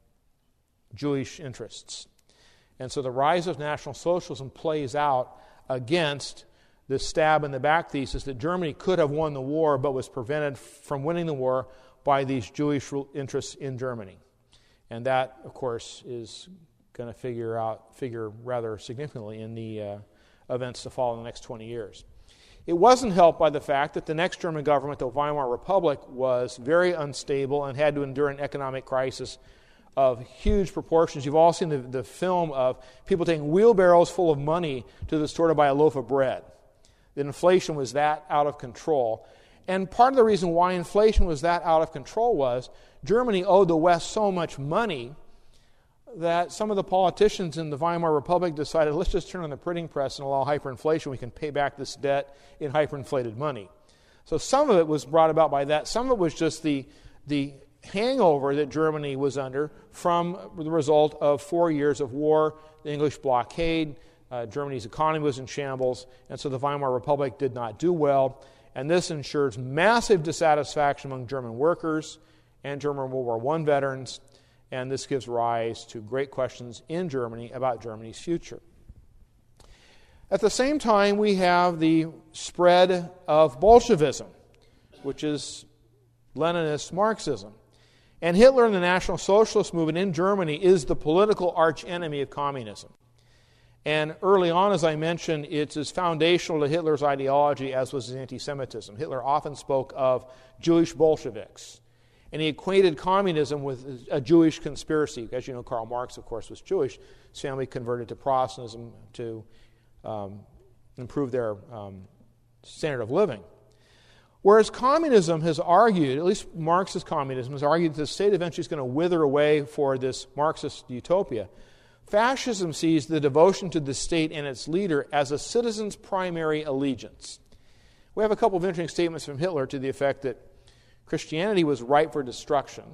Speaker 1: Jewish interests. And so the rise of National Socialism plays out against the stab-in-the-back thesis that Germany could have won the war but was prevented from winning the war by these Jewish interests in Germany. And that, of course, is going to figure out figure rather significantly in the uh, events to follow in the next twenty years. It wasn't helped by the fact that the next German government, the Weimar Republic, was very unstable and had to endure an economic crisis of huge proportions. You've all seen the, the film of people taking wheelbarrows full of money to the store to buy a loaf of bread. The inflation was that out of control. And part of the reason why inflation was that out of control was Germany owed the West so much money that some of the politicians in the Weimar Republic decided, let's just turn on the printing press and allow hyperinflation. We can pay back this debt in hyperinflated money. So some of it was brought about by that. Some of it was just the, the hangover that Germany was under from the result of four years of war, the English blockade. Uh, Germany's economy was in shambles, and so the Weimar Republic did not do well. And this ensures massive dissatisfaction among German workers and German World War One veterans, and this gives rise to great questions in Germany about Germany's future. At the same time, we have the spread of Bolshevism, which is Leninist Marxism. And Hitler and the National Socialist movement in Germany is the political archenemy of communism. And early on, as I mentioned, it's as foundational to Hitler's ideology as was his anti-Semitism. Hitler often spoke of Jewish Bolsheviks, and he equated communism with a Jewish conspiracy. As you know, Karl Marx, of course, was Jewish. His family converted to Protestantism to um, improve their um, standard of living. Whereas communism has argued, at least Marxist communism, has argued that the state eventually is going to wither away for this Marxist utopia. Fascism sees the devotion to the state and its leader as a citizen's primary allegiance. We have a couple of interesting statements from Hitler to the effect that Christianity was ripe for destruction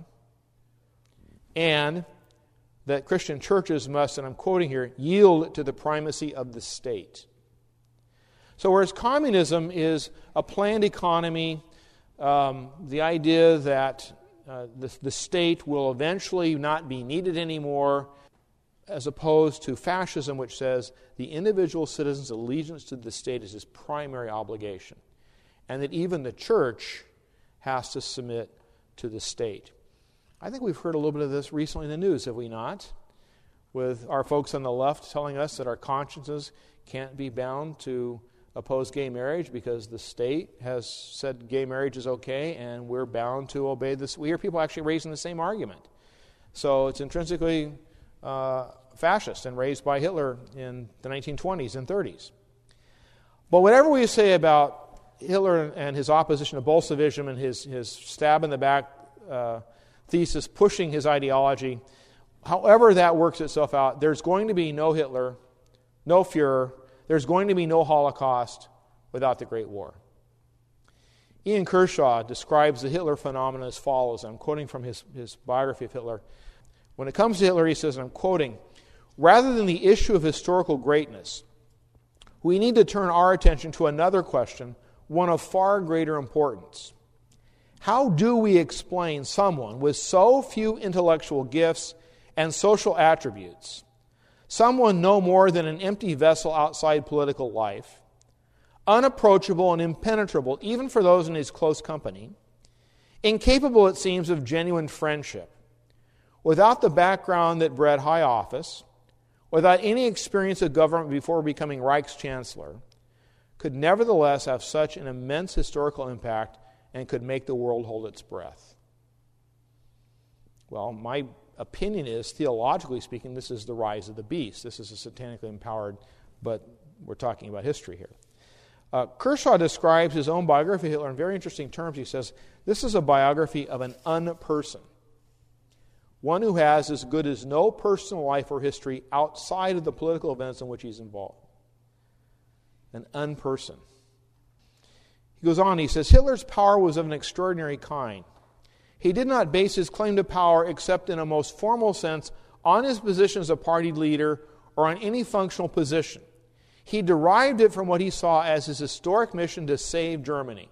Speaker 1: and that Christian churches must, and I'm quoting here, yield to the primacy of the state. So whereas communism is a planned economy, um, the idea that uh, the, the state will eventually not be needed anymore, as opposed to fascism, which says the individual citizen's allegiance to the state is his primary obligation, and that even the church has to submit to the state. I think we've heard a little bit of this recently in the news, have we not? With our folks on the left telling us that our consciences can't be bound to oppose gay marriage because the state has said gay marriage is okay and we're bound to obey this. We hear people actually raising the same argument. So it's intrinsically uh, fascist and raised by Hitler in the nineteen twenties and thirties. But whatever we say about Hitler and his opposition to Bolshevism and his, his stab-in-the-back uh, thesis pushing his ideology, however that works itself out, there's going to be no Hitler, no Fuhrer, there's going to be no Holocaust without the Great War. Ian Kershaw describes the Hitler phenomenon as follows. I'm quoting from his, his biography of Hitler. When it comes to Hitler, he says, and I'm quoting, "Rather than the issue of historical greatness, we need to turn our attention to another question, one of far greater importance. How do we explain someone with so few intellectual gifts and social attributes, someone no more than an empty vessel outside political life, unapproachable and impenetrable even for those in his close company, incapable, it seems, of genuine friendship, without the background that bred high office, without any experience of government before becoming Reichschancellor, could nevertheless have such an immense historical impact and could make the world hold its breath?" Well, my opinion is, theologically speaking, this is the rise of the beast. This is a satanically empowered, but we're talking about history here. Uh, Kershaw describes his own biography of Hitler in very interesting terms. He says, this is a biography of an unperson, one who has as good as no personal life or history outside of the political events in which he's involved. An unperson. He goes on, he says, Hitler's power was of an extraordinary kind. He did not base his claim to power, except in a most formal sense, on his position as a party leader or on any functional position. He derived it from what he saw as his historic mission to save Germany.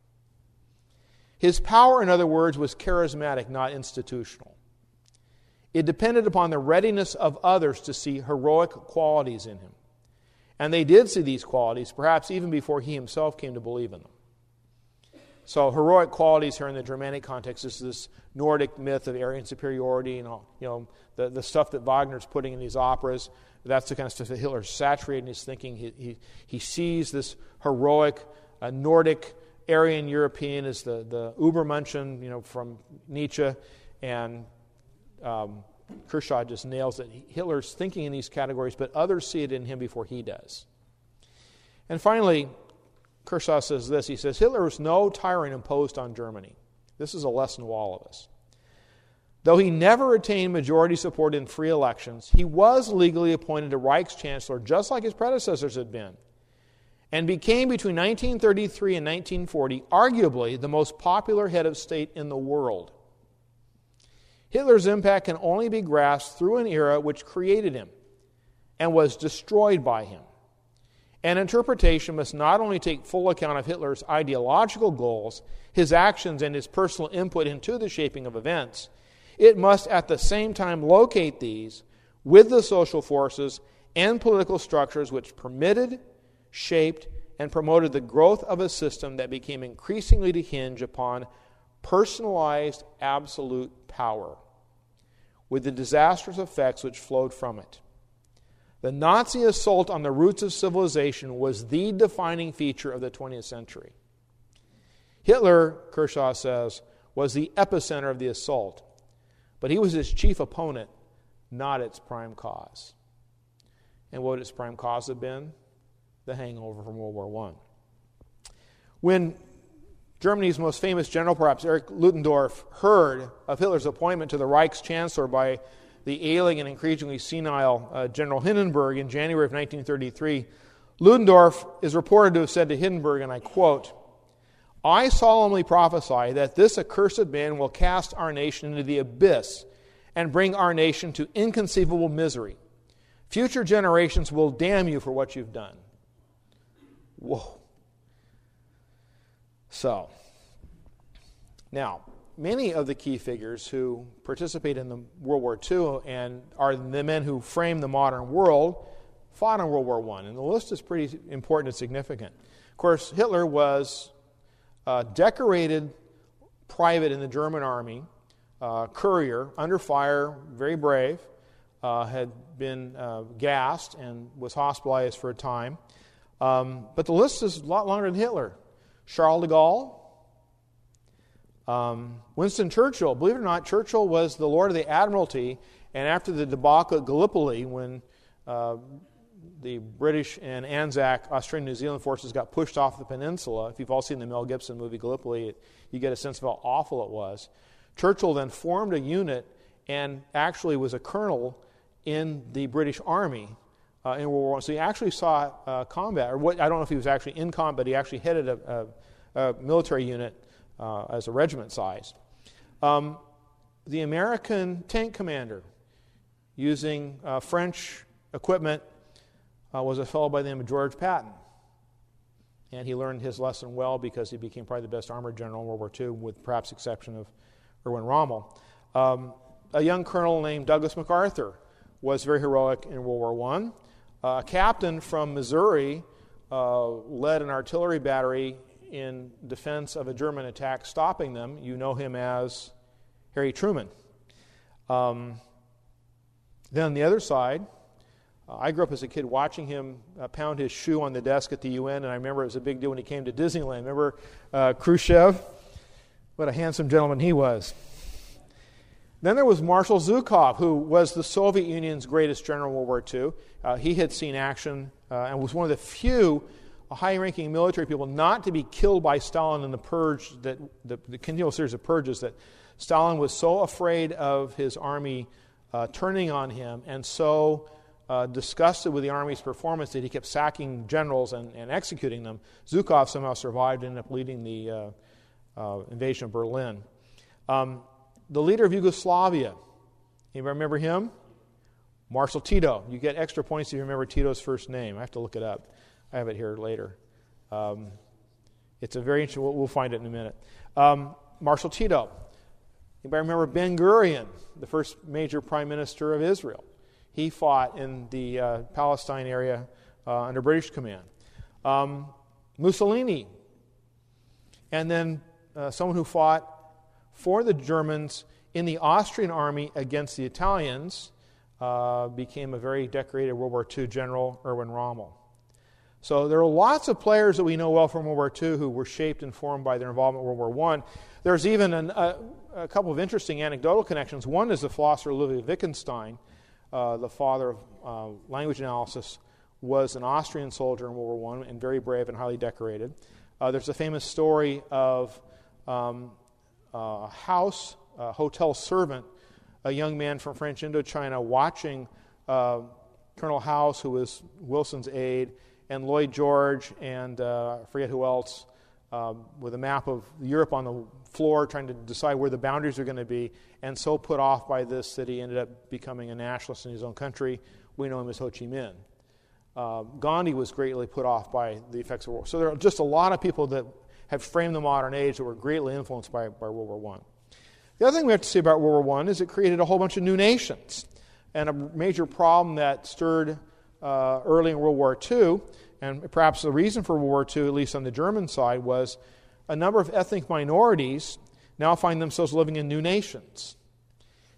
Speaker 1: His power, in other words, was charismatic, not institutional. It depended upon the readiness of others to see heroic qualities in him. And they did see these qualities, perhaps even before he himself came to believe in them. So heroic qualities here in the Germanic context is this Nordic myth of Aryan superiority and all, you know, the, the stuff that Wagner's putting in these operas. That's the kind of stuff that Hitler's saturated in his thinking. He, he, he sees this heroic uh, Nordic Aryan European as the, the Übermenschen, you know, from Nietzsche, and um, Kershaw just nails it. Hitler's thinking in these categories, but others see it in him before he does. And finally, Kershaw says this. He says, Hitler was no tyrant imposed on Germany. This is a lesson to all of us. Though he never attained majority support in free elections, he was legally appointed a Reichschancellor just like his predecessors had been, and became between nineteen thirty-three and nineteen forty arguably the most popular head of state in the world. Hitler's impact can only be grasped through an era which created him and was destroyed by him. An interpretation must not only take full account of Hitler's ideological goals, his actions, and his personal input into the shaping of events, it must at the same time locate these with the social forces and political structures which permitted, shaped, and promoted the growth of a system that became increasingly to hinge upon personalized absolute power, with the disastrous effects which flowed from it. The Nazi assault on the roots of civilization was the defining feature of the twentieth century. Hitler, Kershaw says, was the epicenter of the assault, but he was its chief opponent, not its prime cause. And what would its prime cause have been? The hangover from World War One. When Germany's most famous general, perhaps Erich Ludendorff, heard of Hitler's appointment to the Reichschancellor by the ailing and increasingly senile uh, General Hindenburg in January of nineteen thirty-three, Ludendorff is reported to have said to Hindenburg, and I quote, "I solemnly prophesy that this accursed man will cast our nation into the abyss and bring our nation to inconceivable misery. Future generations will damn you for what you've done." Whoa. So, now, many of the key figures who participate in the World War Two and are the men who frame the modern world fought in World War One, and the list is pretty important and significant. Of course, Hitler was a decorated private in the German army, uh, courier, under fire, very brave, uh, had been uh, gassed and was hospitalized for a time. Um, but the list is a lot longer than Hitler. Charles de Gaulle, Um, Winston Churchill. Believe it or not, Churchill was the Lord of the Admiralty, and after the debacle at Gallipoli, when uh, the British and Anzac, Australian New Zealand forces got pushed off the peninsula, if you've all seen the Mel Gibson movie Gallipoli, it, you get a sense of how awful it was. Churchill then formed a unit and actually was a colonel in the British Army uh, in World War One. So he actually saw uh, combat, or what, I don't know if he was actually in combat, but he actually headed a, a, a military unit Uh, as a regiment size. Um, the American tank commander, using uh, French equipment, uh, was a fellow by the name of George Patton. And he learned his lesson well because he became probably the best armored general in World War Two, with perhaps the exception of Erwin Rommel. Um, a young colonel named Douglas MacArthur was very heroic in World War One. Uh, a captain from Missouri uh, led an artillery battery in defense of a German attack, stopping them. You know him as Harry Truman. Um, then on the other side, uh, I grew up as a kid watching him uh, pound his shoe on the desk at the U N, and I remember it was a big deal when he came to Disneyland. Remember uh, Khrushchev? What a handsome gentleman he was. Then there was Marshal Zhukov, who was the Soviet Union's greatest general in World War Two. Uh, he had seen action uh, and was one of the few high-ranking military people not to be killed by Stalin in the purge, that the, the continual series of purges, that Stalin was so afraid of his army uh, turning on him and so uh, disgusted with the army's performance that he kept sacking generals and, and executing them. Zhukov somehow survived and ended up leading the uh, uh, invasion of Berlin. Um, the leader of Yugoslavia, anybody remember him? Marshal Tito. You get extra points if you remember Tito's first name. I have to look it up. I have it here later. Um, it's a very interesting, we'll, we'll find it in a minute. Um, Marshal Tito. Anybody remember Ben Gurion, the first major prime minister of Israel? He fought in the uh, Palestine area uh, under British command. Um, Mussolini. And then uh, someone who fought for the Germans in the Austrian army against the Italians uh, became a very decorated World War Two general, Erwin Rommel. So there are lots of players that we know well from World War Two who were shaped and formed by their involvement in World War One. There's even an, a, a couple of interesting anecdotal connections. One is the philosopher Ludwig Wittgenstein, uh, the father of uh, language analysis, was an Austrian soldier in World War One and very brave and highly decorated. Uh, there's a famous story of um, a house, a hotel servant, a young man from French Indochina, watching uh, Colonel House, who was Wilson's aide, and Lloyd George, and uh, I forget who else, um, with a map of Europe on the floor, trying to decide where the boundaries are going to be, and so put off by this that he ended up becoming a nationalist in his own country. We know him as Ho Chi Minh. Uh, Gandhi was greatly put off by the effects of war. So there are just a lot of people that have framed the modern age that were greatly influenced by, by World War One. The other thing we have to say about World War One is it created a whole bunch of new nations. And a major problem that stirred uh, early in World War Two, and perhaps the reason for World War Two, at least on the German side, was a number of ethnic minorities now find themselves living in new nations.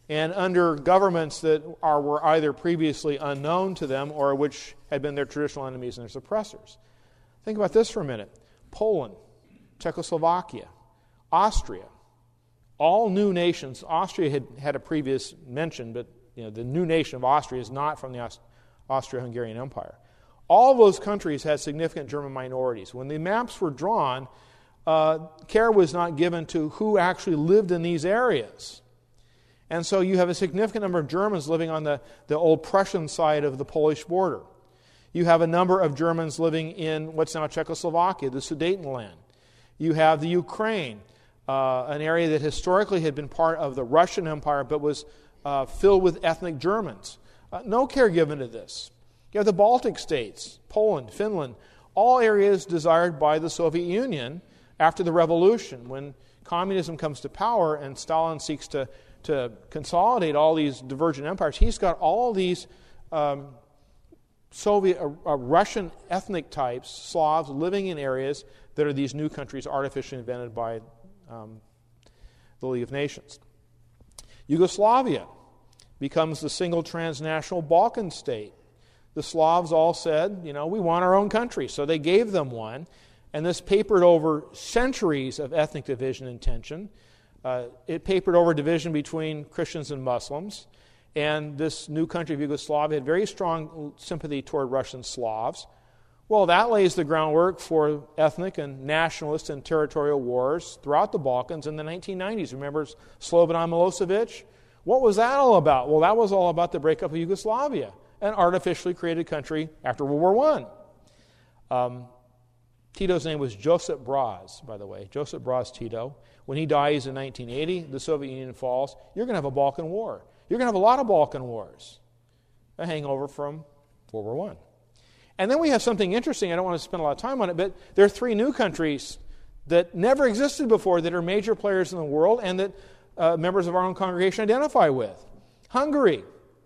Speaker 1: and under governments that are were either previously unknown to them or which had been their traditional enemies and their suppressors. Think about this for a minute. Poland, Czechoslovakia, Austria, all new nations. Austria had had a previous mention, but you know the new nation of Austria is not from the Aust- Austro-Hungarian Empire. All those countries had significant German minorities. When the maps were drawn, uh, care was not given to who actually lived in these areas. And so you have a significant number of Germans living on the, the old Prussian side of the Polish border. You have a number of Germans living in what's now Czechoslovakia, the Sudetenland. You have the Ukraine, uh, an area that historically had been part of the Russian Empire but was uh, filled with ethnic Germans. Uh, no care given to this. You have the Baltic states, Poland, Finland, all areas desired by the Soviet Union after the revolution. When communism comes to power and Stalin seeks to, to consolidate all these divergent empires, he's got all these um, Soviet, uh, uh, Russian ethnic types, Slavs, living in areas that are these new countries artificially invented by um, the League of Nations. Yugoslavia becomes the single transnational Balkan state. The Slavs all said, you know, we want our own country, so they gave them one. And this papered over centuries of ethnic division and tension. Uh, it papered over division between Christians and Muslims. And this new country of Yugoslavia had very strong sympathy toward Russian Slavs. Well, that lays the groundwork for ethnic and nationalist and territorial wars throughout the Balkans in the nineteen nineties. Remember Slobodan Milosevic? What was that all about? Well, that was all about the breakup of Yugoslavia, an artificially created country after World War One. Um, Tito's name was Josip Broz, by the way, Josip Broz Tito. When he dies in nineteen eighty, the Soviet Union falls. You're going to have a Balkan War. You're going to have a lot of Balkan wars, a hangover from World War One. And then we have something interesting. I don't want to spend a lot of time on it, but there are three new countries that never existed before that are major players in the world and that uh, members of our own congregation identify with. Hungary.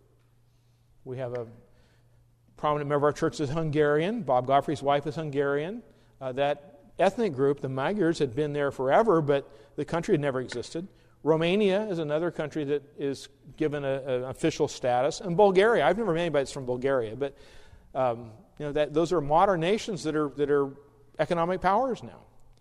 Speaker 1: We have a prominent member of our church is Hungarian. Bob Godfrey's wife is Hungarian. Uh, that ethnic group, the Magyars, had been there forever, but the country had never existed. Romania is another country that is given an official status. And Bulgaria. I've never met anybody that's from Bulgaria, but um, you know that those are modern nations that are that are economic powers now.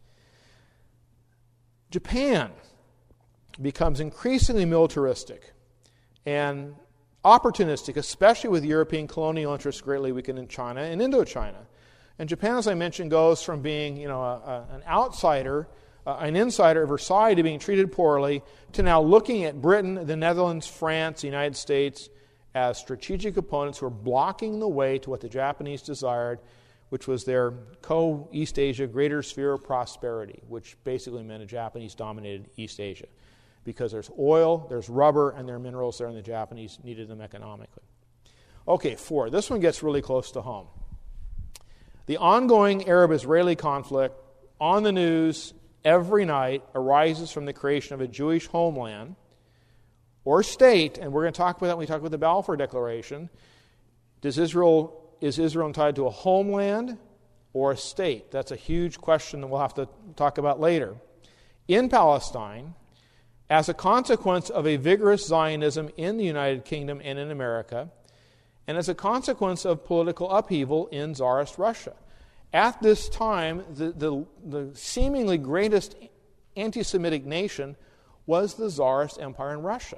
Speaker 1: Japan becomes increasingly militaristic and opportunistic, especially with European colonial interests greatly weakened in China and Indochina. And Japan, as I mentioned, goes from being, you know, a, a, an outsider, uh, an insider of Versailles, to being treated poorly, to now looking at Britain, the Netherlands, France, the United States as strategic opponents who are blocking the way to what the Japanese desired, which was their co-East Asia greater sphere of prosperity, which basically meant a Japanese-dominated East Asia, because there's oil, there's rubber, and there are minerals there, and the Japanese needed them economically. Okay, four. This one gets really close to home. The ongoing Arab-Israeli conflict on the news every night arises from the creation of a Jewish homeland or state, and we're going to talk about that when we talk about the Balfour Declaration. Does Israel, is Israel entitled to a homeland or a state? That's a huge question that we'll have to talk about later. In Palestine, as a consequence of a vigorous Zionism in the United Kingdom and in America, and as a consequence of political upheaval in Tsarist Russia. At this time, the, the, the seemingly greatest anti-Semitic nation was the Tsarist Empire in Russia.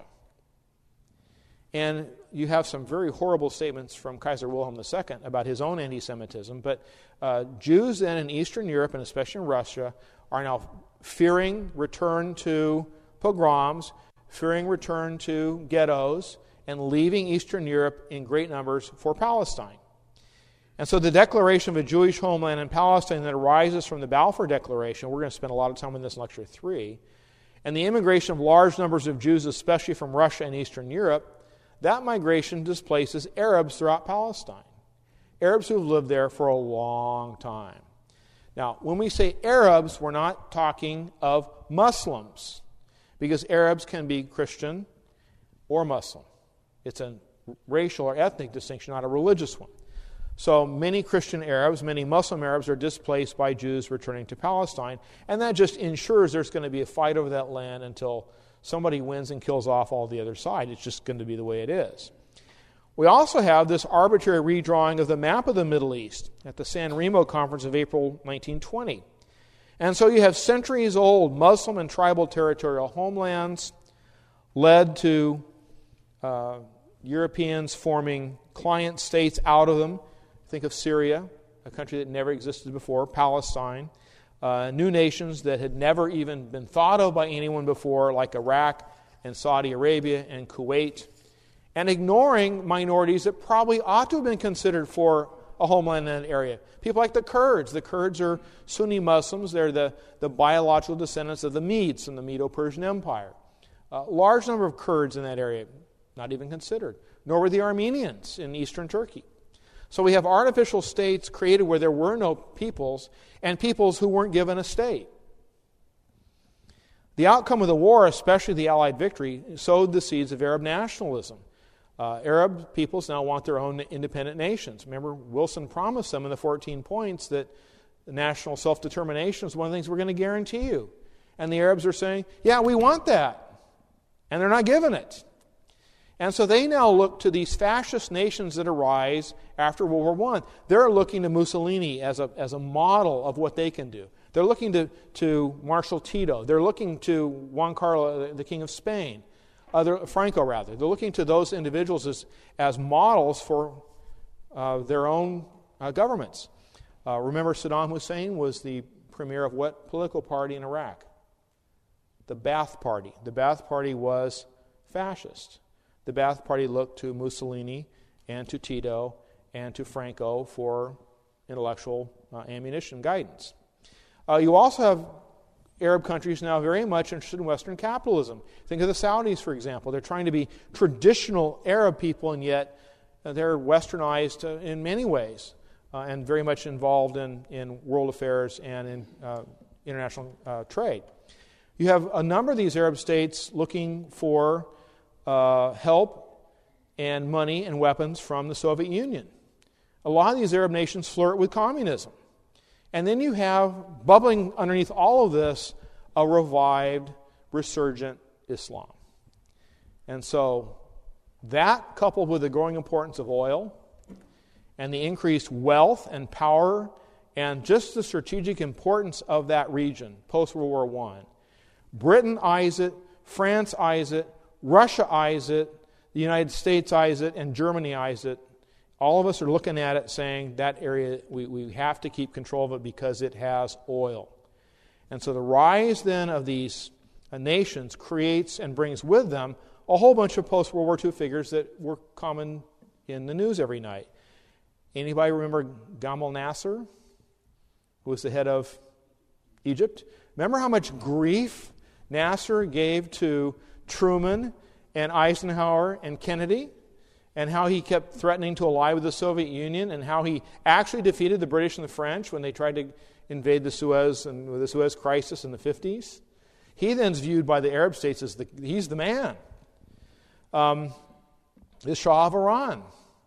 Speaker 1: And you have some very horrible statements from Kaiser Wilhelm the Second about his own anti-Semitism, but uh, Jews then in Eastern Europe, and especially in Russia, are now fearing return to pogroms, fearing return to ghettos, and leaving Eastern Europe in great numbers for Palestine. And so the declaration of a Jewish homeland in Palestine that arises from the Balfour Declaration, we're going to spend a lot of time on this in Lecture three, and the immigration of large numbers of Jews, especially from Russia and Eastern Europe, that migration displaces Arabs throughout Palestine. Arabs who have lived there for a long time. Now, when we say Arabs, we're not talking of Muslims, because Arabs can be Christian or Muslim. It's a racial or ethnic distinction, not a religious one. So many Christian Arabs, many Muslim Arabs are displaced by Jews returning to Palestine, and that just ensures there's going to be a fight over that land until somebody wins and kills off all the other side. It's just going to be the way it is. We also have this arbitrary redrawing of the map of the Middle East at the San Remo Conference of April nineteen twenty. And so you have centuries-old Muslim and tribal territorial homelands led to uh, Europeans forming client states out of them. Think of Syria, a country that never existed before, Palestine. Uh, new nations that had never even been thought of by anyone before, like Iraq and Saudi Arabia and Kuwait, and ignoring minorities that probably ought to have been considered for a homeland in that area. People like the Kurds. The Kurds are Sunni Muslims. They're the, the biological descendants of the Medes from the Medo-Persian Empire. A large number of Kurds in that area, not even considered. Nor were the Armenians in eastern Turkey. So we have artificial states created where there were no peoples, and peoples who weren't given a state. The outcome of the war, especially the Allied victory, sowed the seeds of Arab nationalism. Uh, Arab peoples now want their own independent nations. Remember, Wilson promised them in the fourteen points that national self-determination is one of the things we're going to guarantee you. And the Arabs are saying, yeah, we want that. And they're not given it. And so they now look to these fascist nations that arise after World War One. They're looking to Mussolini as a, as a model of what they can do. They're looking to, to Marshal Tito. They're looking to Juan Carlos, the King of Spain. Uh, Franco, rather. They're looking to those individuals as, as models for uh, their own uh, governments. Uh, remember, Saddam Hussein was the premier of what political party in Iraq? The Ba'ath Party. The Ba'ath Party was fascist. The Ba'ath Party looked to Mussolini and to Tito and to Franco for intellectual uh, ammunition guidance. Uh, you also have Arab countries now very much interested in Western capitalism. Think of the Saudis, for example. They're trying to be traditional Arab people, and yet uh, they're westernized uh, in many ways uh, and very much involved in, in world affairs and in uh, international uh, trade. You have a number of these Arab states looking for uh, help and money and weapons from the Soviet Union. A lot of these Arab nations flirt with communism. And then you have, bubbling underneath all of this, a revived, resurgent Islam. And so that, coupled with the growing importance of oil and the increased wealth and power and just the strategic importance of that region post-World War One, Britain eyes it, France eyes it, Russia eyes it, the United States eyes it, and Germany eyes it. All of us are looking at it saying that area, we, we have to keep control of it because it has oil. And so the rise then of these uh, nations creates and brings with them a whole bunch of post-World War Two figures that were common in the news every night. Anybody remember Gamal Nasser, who was the head of Egypt? Remember how much grief Nasser gave to Truman and Eisenhower and Kennedy? And how he kept threatening to ally with the Soviet Union, and how he actually defeated the British and the French when they tried to invade the Suez and the Suez Crisis in the fifties. He then's viewed by the Arab states as the, he's the man. Um, the Shah of Iran.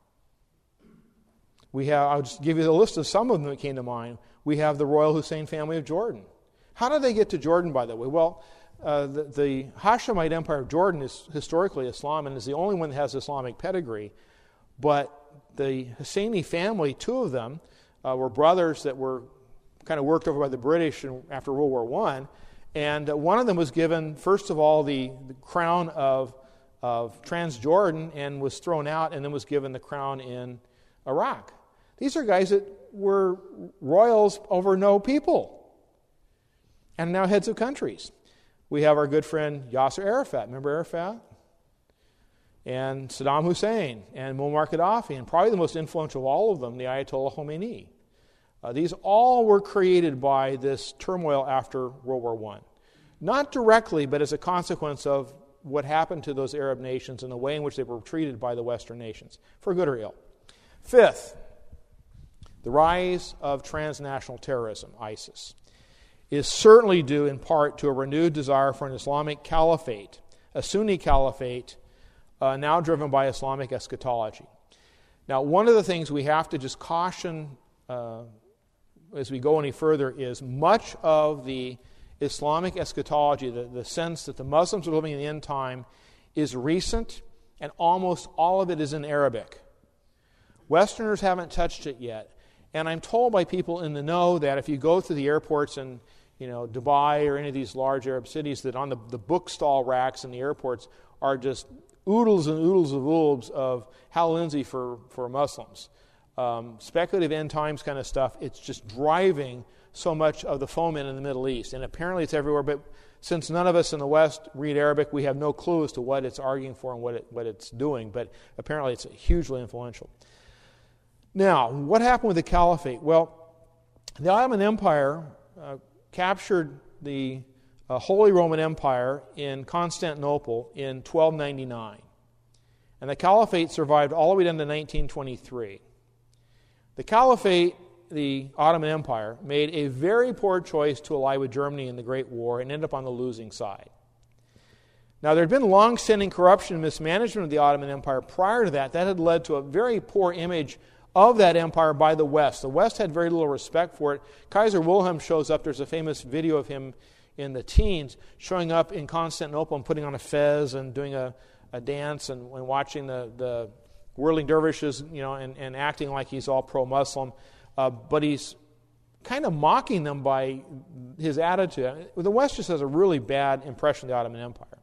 Speaker 1: We have, I'll just give you the list of some of them that came to mind. We have the Royal Hussein family of Jordan. How did they get to Jordan, by the way? Well, Uh, the, the Hashemite Empire of Jordan is historically Islam and is the only one that has Islamic pedigree. But the Husseini family, two of them, uh, were brothers that were kind of worked over by the British after World War One. And uh, one of them was given, first of all, the, the crown of, of Transjordan and was thrown out, and then was given the crown in Iraq. These are guys that were royals over no people and now heads of countries. We have our good friend Yasser Arafat. Remember Arafat? And Saddam Hussein and Muammar Gaddafi, and probably the most influential of all of them, the Ayatollah Khomeini. Uh, these all were created by this turmoil after World War One. Not directly, but as a consequence of what happened to those Arab nations and the way in which they were treated by the Western nations, for good or ill. Fifth, the rise of transnational terrorism, ISIS, is certainly due in part to a renewed desire for an Islamic caliphate, a Sunni caliphate, uh, now driven by Islamic eschatology. Now, one of the things we have to just caution uh, as we go any further is much of the Islamic eschatology, the, the sense that the Muslims are living in the end time, is recent, and almost all of it is in Arabic. Westerners haven't touched it yet. And I'm told by people in the know that if you go through the airports in you know, Dubai or any of these large Arab cities, that on the, the bookstall racks in the airports are just oodles and oodles of oodles of Hal Lindsey for, for Muslims. Um, speculative end times kind of stuff. It's just driving so much of the foment in the Middle East. And apparently it's everywhere, but since none of us in the West read Arabic, we have no clue as to what it's arguing for and what it, what it's doing, but apparently it's hugely influential. Now, what happened with the Caliphate? Well, the Ottoman Empire uh, captured the uh, Holy Roman Empire in Constantinople in twelve ninety-nine. And the Caliphate survived all the way down to nineteen twenty-three. The Caliphate, the Ottoman Empire, made a very poor choice to ally with Germany in the Great War and ended up on the losing side. Now, there had been long-standing corruption and mismanagement of the Ottoman Empire prior to that. That had led to a very poor image of that empire by the West. The West had very little respect for it. Kaiser Wilhelm shows up. There's a famous video of him in the teens showing up in Constantinople and putting on a fez and doing a, a dance and, and watching the, the whirling dervishes, you know, and, and acting like he's all pro-Muslim. Uh, but he's kind of mocking them by his attitude. The West just has a really bad impression of the Ottoman Empire.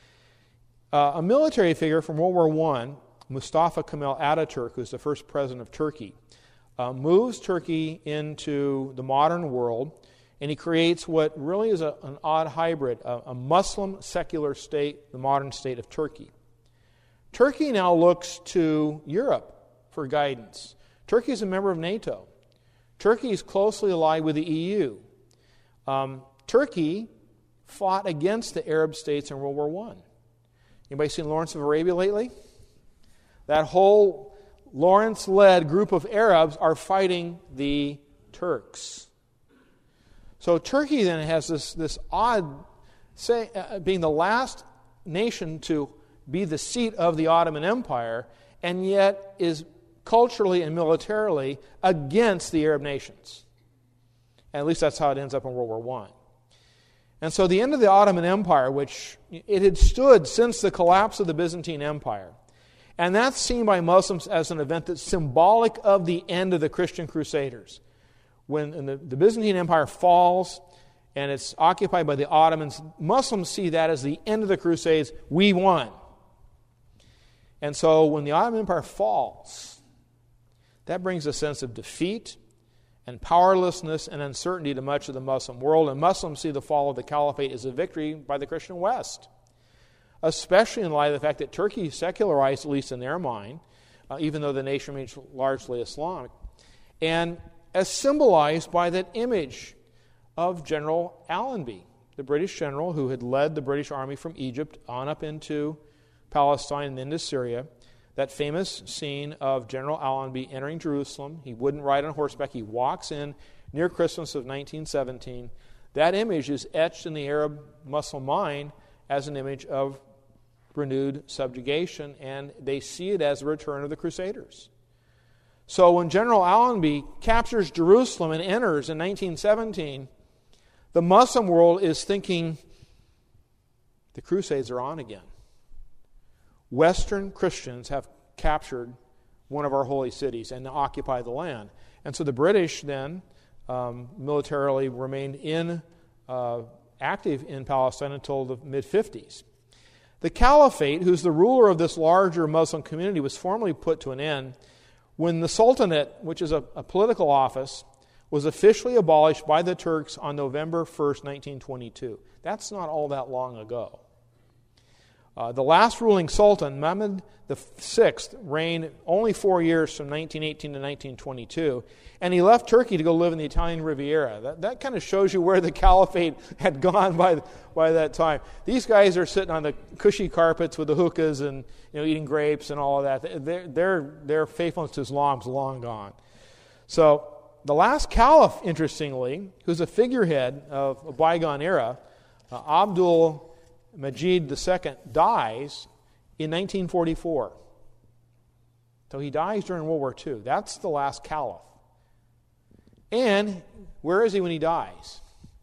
Speaker 1: Uh, a military figure from World War One, Mustafa Kemal Ataturk, who's the first president of Turkey, uh, moves Turkey into the modern world, and he creates what really is a, an odd hybrid, a, a Muslim secular state, the modern state of Turkey. Turkey now looks to Europe for guidance. Turkey is a member of NATO. Turkey is closely allied with the E U. Um, Turkey fought against the Arab states in World War One. Anybody seen Lawrence of Arabia lately? That whole Lawrence-led group of Arabs are fighting the Turks. So Turkey then has this, this odd, say, uh, being the last nation to be the seat of the Ottoman Empire, and yet is culturally and militarily against the Arab nations. And at least that's how it ends up in World War One. And so the end of the Ottoman Empire, which it had stood since the collapse of the Byzantine Empire, and that's seen by Muslims as an event that's symbolic of the end of the Christian Crusaders. When the, the Byzantine Empire falls and it's occupied by the Ottomans, Muslims see that as the end of the Crusades. We won. And so when the Ottoman Empire falls, that brings a sense of defeat and powerlessness and uncertainty to much of the Muslim world. And Muslims see the fall of the Caliphate as a victory by the Christian West, especially in light of the fact that Turkey secularized, at least in their mind, uh, even though the nation remains largely Islamic, and as symbolized by that image of General Allenby, the British general who had led the British army from Egypt on up into Palestine and into Syria. That famous scene of General Allenby entering Jerusalem. He wouldn't ride on horseback. He walks in near Christmas of nineteen seventeen. That image is etched in the Arab Muslim mind as an image of renewed subjugation, and they see it as the return of the Crusaders. So when General Allenby captures Jerusalem and enters in nineteen seventeen, the Muslim world is thinking, the Crusades are on again. Western Christians have captured one of our holy cities and occupy the land. And so the British then um, militarily remained in uh, active in Palestine until the mid-fifties. The Caliphate, who's the ruler of this larger Muslim community, was formally put to an end when the Sultanate, which is a, a political office, was officially abolished by the Turks on November first, nineteen twenty-two. That's not all that long ago. Uh, the last ruling Sultan, Mehmed the Sixth, reigned only four years from nineteen eighteen to nineteen twenty-two, and he left Turkey to go live in the Italian Riviera. That, that kind of shows you where the Caliphate had gone by, by that time. These guys are sitting on the cushy carpets with the hookahs and you know eating grapes and all of that. Their, their, their faithfulness to Islam is long gone. So the last caliph, interestingly, who's a figurehead of a bygone era, uh, Abdul Majid the Second, dies in nineteen forty-four. So he dies during World War Two. That's the last caliph. And where is he when he dies?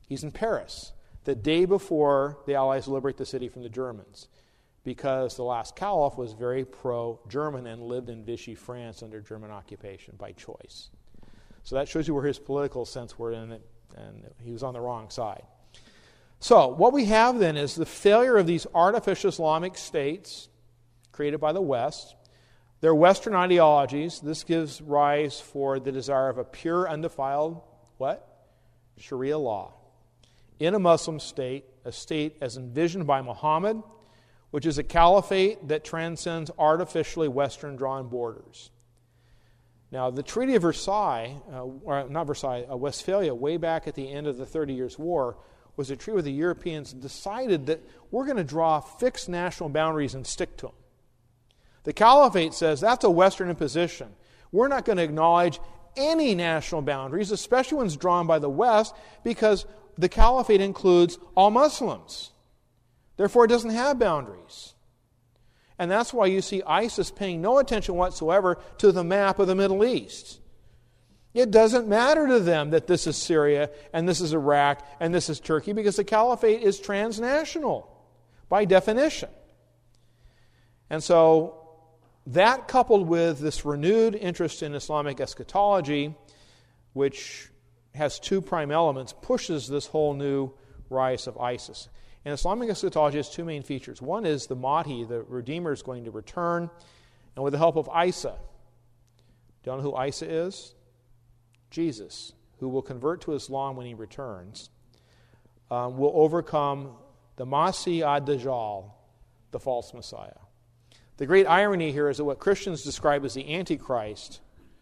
Speaker 1: He's in Paris the day before the Allies liberate the city from the Germans, because the last caliph was very pro-German and lived in Vichy, France under German occupation by choice. So that shows you where his political sense were in it, and he was on the wrong side. So what we have then is the failure of these artificial Islamic states created by the West, their Western ideologies. This gives rise for the desire of a pure, undefiled, what? Sharia law. In a Muslim state, a state as envisioned by Muhammad, which is a caliphate that transcends artificially Western-drawn borders. Now, the Treaty of Versailles, uh, or not Versailles, uh, Westphalia, way back at the end of the Thirty Years' War, was a treaty where the Europeans decided that we're going to draw fixed national boundaries and stick to them. The caliphate says that's a Western imposition. We're not going to acknowledge any national boundaries, especially ones drawn by the West, because the caliphate includes all Muslims. Therefore, it doesn't have boundaries. And that's why you see ISIS paying no attention whatsoever to the map of the Middle East. It doesn't matter to them that this is Syria and this is Iraq and this is Turkey, because the caliphate is transnational by definition. And so that, coupled with this renewed interest in Islamic eschatology, which has two prime elements, pushes this whole new rise of ISIS. And Islamic eschatology has two main features. One is the Mahdi, the Redeemer, is going to return, and with the help of Isa. Do you know who Isa is? Jesus, who will convert to Islam when he returns, um, will overcome the Masih ad-Dajjal, the false Messiah. The great irony here is that what Christians describe as the Antichrist,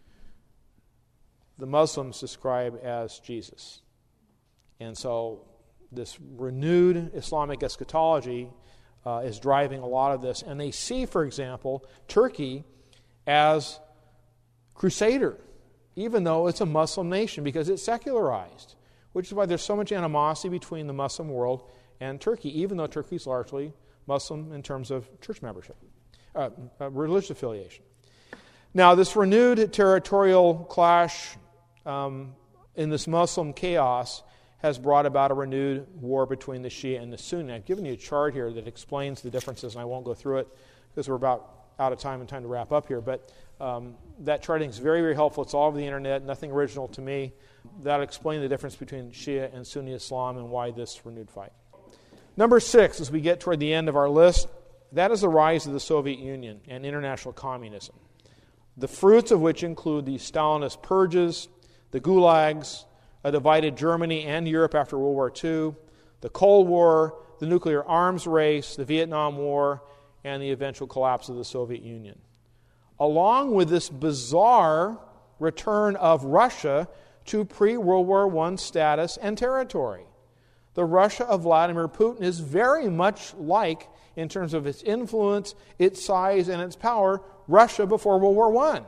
Speaker 1: the Muslims describe as Jesus. And so this renewed Islamic eschatology uh, is driving a lot of this. And they see, for example, Turkey as crusader, even though it's a Muslim nation, because it's secularized, which is why there's so much animosity between the Muslim world and Turkey, even though Turkey is largely Muslim in terms of church membership, uh, uh, religious affiliation. Now, this renewed territorial clash um, in this Muslim chaos has brought about a renewed war between the Shia and the Sunni. I've given you a chart here that explains the differences, and I won't go through it because we're about out of time and time to wrap up here. But um, that charting is very, very helpful. It's all over the internet, nothing original to me. That'll explain the difference between Shia and Sunni Islam and why this renewed fight. Number six, as we get toward the end of our list, that is the rise of the Soviet Union and international communism, the fruits of which include the Stalinist purges, the gulags, a divided Germany and Europe after World War Two, the Cold War, the nuclear arms race, the Vietnam War, and the eventual collapse of the Soviet Union. Along with this bizarre return of Russia to pre-World War One status and territory. The Russia of Vladimir Putin is very much like, in terms of its influence, its size, and its power, Russia before World War One.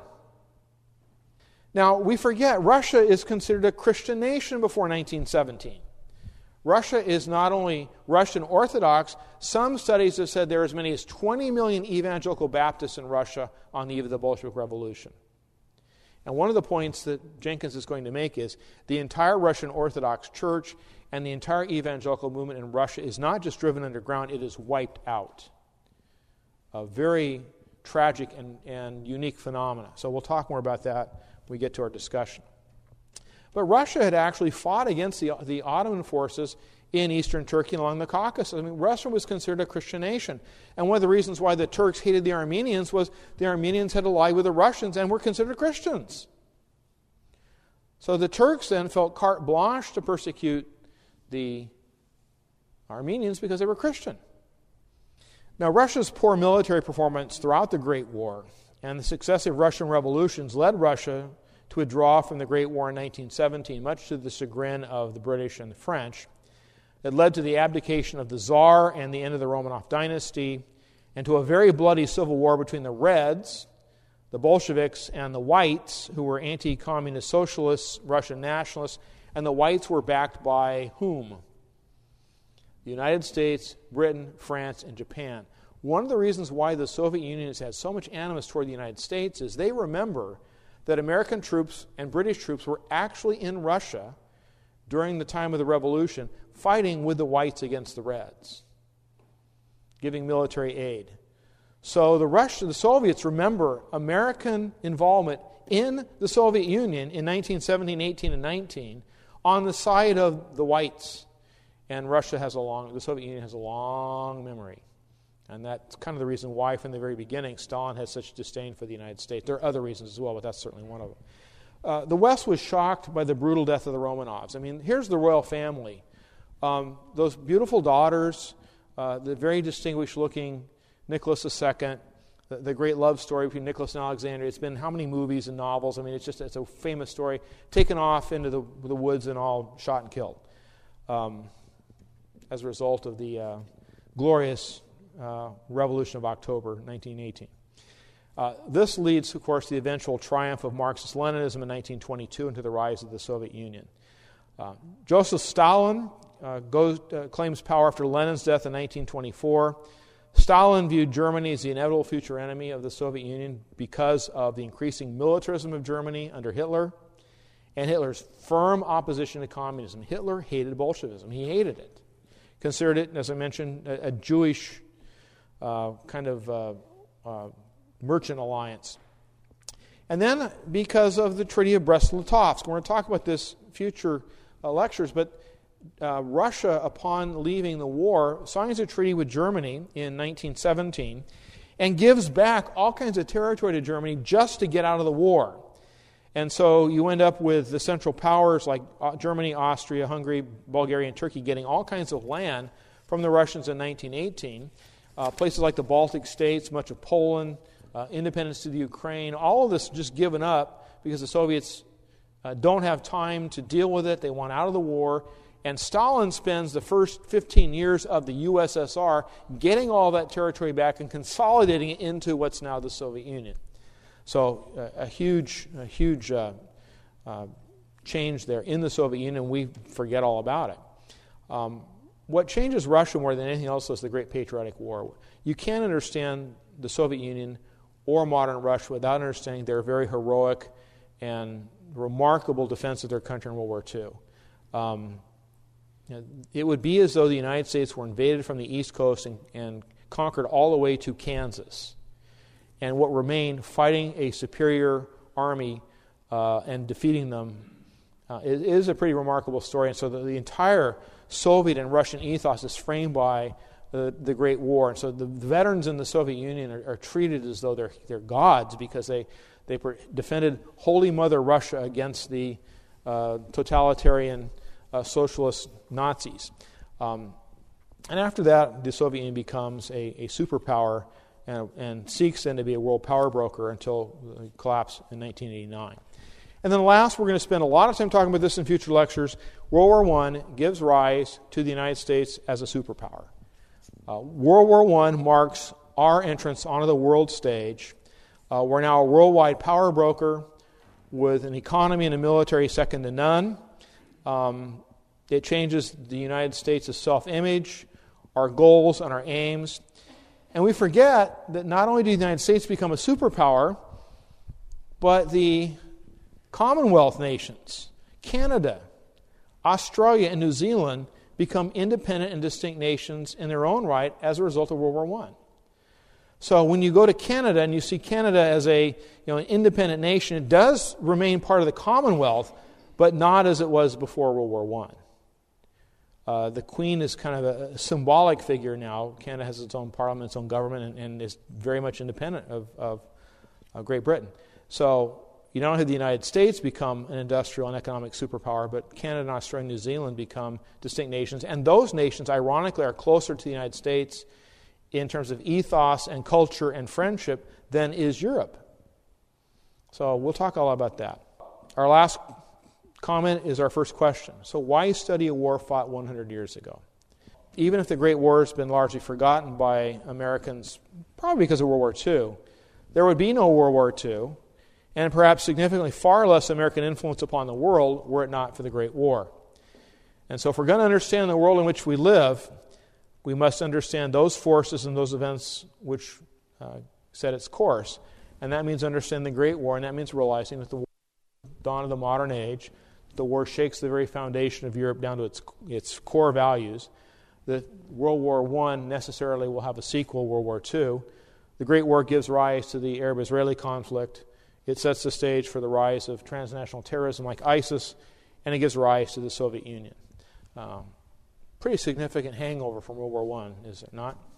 Speaker 1: Now, we forget Russia is considered a Christian nation before nineteen seventeen. Russia is not only Russian Orthodox, some studies have said there are as many as twenty million evangelical Baptists in Russia on the eve of the Bolshevik Revolution. And one of the points that Jenkins is going to make is the entire Russian Orthodox Church and the entire evangelical movement in Russia is not just driven underground, it is wiped out. A very tragic and, and unique phenomena. So we'll talk more about that when we get to our discussion. But Russia had actually fought against the, the Ottoman forces in eastern Turkey and along the Caucasus. I mean, Russia was considered a Christian nation. And one of the reasons why the Turks hated the Armenians was the Armenians had allied with the Russians and were considered Christians. So the Turks then felt carte blanche to persecute the Armenians because they were Christian. Now, Russia's poor military performance throughout the Great War and the successive Russian revolutions led Russia to withdraw from the Great War in nineteen seventeen, much to the chagrin of the British and the French. It led to the abdication of the Tsar and the end of the Romanov dynasty, and to a very bloody civil war between the Reds, the Bolsheviks, and the Whites, who were anti-communist socialists, Russian nationalists, and the Whites were backed by whom? The United States, Britain, France, and Japan. One of the reasons why the Soviet Union has had so much animus toward the United States is they remember that American troops and British troops were actually in Russia during the time of the Revolution, fighting with the whites against the Reds, giving military aid. So the Russians, the Soviets remember American involvement in the Soviet Union in nineteen seventeen, eighteen, and nineteen on the side of the whites. And Russia has a long, the Soviet Union has a long memory. And that's kind of the reason why, from the very beginning, Stalin has such disdain for the United States. There are other reasons as well, but that's certainly one of them. Uh, the West was shocked by the brutal death of the Romanovs. I mean, here's the royal family. Um, those beautiful daughters, uh, the very distinguished-looking Nicholas the Second, the, the great love story between Nicholas and Alexandria. It's been how many movies and novels? I mean, it's just it's a famous story. Taken off into the, the woods and all shot and killed um, as a result of the uh, glorious uh, Revolution of October, nineteen eighteen. Uh, this leads, of course, to the eventual triumph of Marxist-Leninism in nineteen twenty-two and to the rise of the Soviet Union. Uh, Joseph Stalin uh, goes, uh, claims power after Lenin's death in nineteen twenty-four. Stalin viewed Germany as the inevitable future enemy of the Soviet Union because of the increasing militarism of Germany under Hitler and Hitler's firm opposition to communism. Hitler hated Bolshevism. He hated it. Considered it, as I mentioned, a, a Jewish uh, kind of uh, uh, merchant alliance. And then because of the Treaty of Brest-Litovsk, we're going to talk about this future uh, lectures, but uh, Russia, upon leaving the war, signs a treaty with Germany in nineteen seventeen and gives back all kinds of territory to Germany just to get out of the war. And so you end up with the Central Powers like Germany, Austria, Hungary, Bulgaria, and Turkey getting all kinds of land from the Russians in nineteen eighteen. Uh, places like the Baltic states, much of Poland, uh, independence to the Ukraine, all of this just given up because the Soviets uh, don't have time to deal with it. They want out of the war. And Stalin spends the first fifteen years of the U S S R getting all that territory back and consolidating it into what's now the Soviet Union. So uh, a huge, a huge uh, uh, change there in the Soviet Union. We forget all about it. Um, what changes Russia more than anything else is the Great Patriotic War. You can't understand the Soviet Union or modern Russia without understanding their very heroic and remarkable defense of their country in World War Two. Um, you know, it would be as though the United States were invaded from the East Coast and, and conquered all the way to Kansas, and what remained fighting a superior army uh, and defeating them. Uh, it is a pretty remarkable story, and so the, the entire Soviet and Russian ethos is framed by the, the Great War. And so the, the veterans in the Soviet Union are, are treated as though they're, they're gods because they, they defended Holy Mother Russia against the uh, totalitarian uh, socialist Nazis. Um, and after that, the Soviet Union becomes a, a superpower and, and seeks then to be a world power broker until the collapse in nineteen eighty-nine. And then last, we're going to spend a lot of time talking about this in future lectures. World War One gives rise to the United States as a superpower. Uh, World War One marks our entrance onto the world stage. Uh, we're now a worldwide power broker with an economy and a military second to none. Um, it changes the United States' self-image, our goals, and our aims. And we forget that not only did the United States become a superpower, but the Commonwealth nations, Canada, Australia, and New Zealand become independent and distinct nations in their own right as a result of World War One. So when you go to Canada and you see Canada as a you know an independent nation, it does remain part of the Commonwealth, but not as it was before World War One. Uh, the Queen is kind of a symbolic figure now. Canada has its own parliament, its own government, and, and is very much independent of, of, of Great Britain. So you not only have the United States become an industrial and economic superpower, but Canada, Australia, and New Zealand become distinct nations. And those nations, ironically, are closer to the United States in terms of ethos and culture and friendship than is Europe. So we'll talk all about that. Our last comment is our first question. So why study a war fought one hundred years ago? Even if the Great War has been largely forgotten by Americans, probably because of World War Two, there would be no World War Two, and perhaps significantly far less American influence upon the world were it not for the Great War. And so if we're going to understand the world in which we live, we must understand those forces and those events which uh, set its course. And that means understanding the Great War, and that means realizing that the dawn of the modern age, The war shakes the very foundation of Europe down to its its core values. The World War One necessarily will have a sequel, World War Two. The Great War gives rise to the Arab-Israeli conflict. It sets the stage for the rise of transnational terrorism like ISIS, and it gives rise to the Soviet Union. Um, pretty significant hangover from World War One, is it not?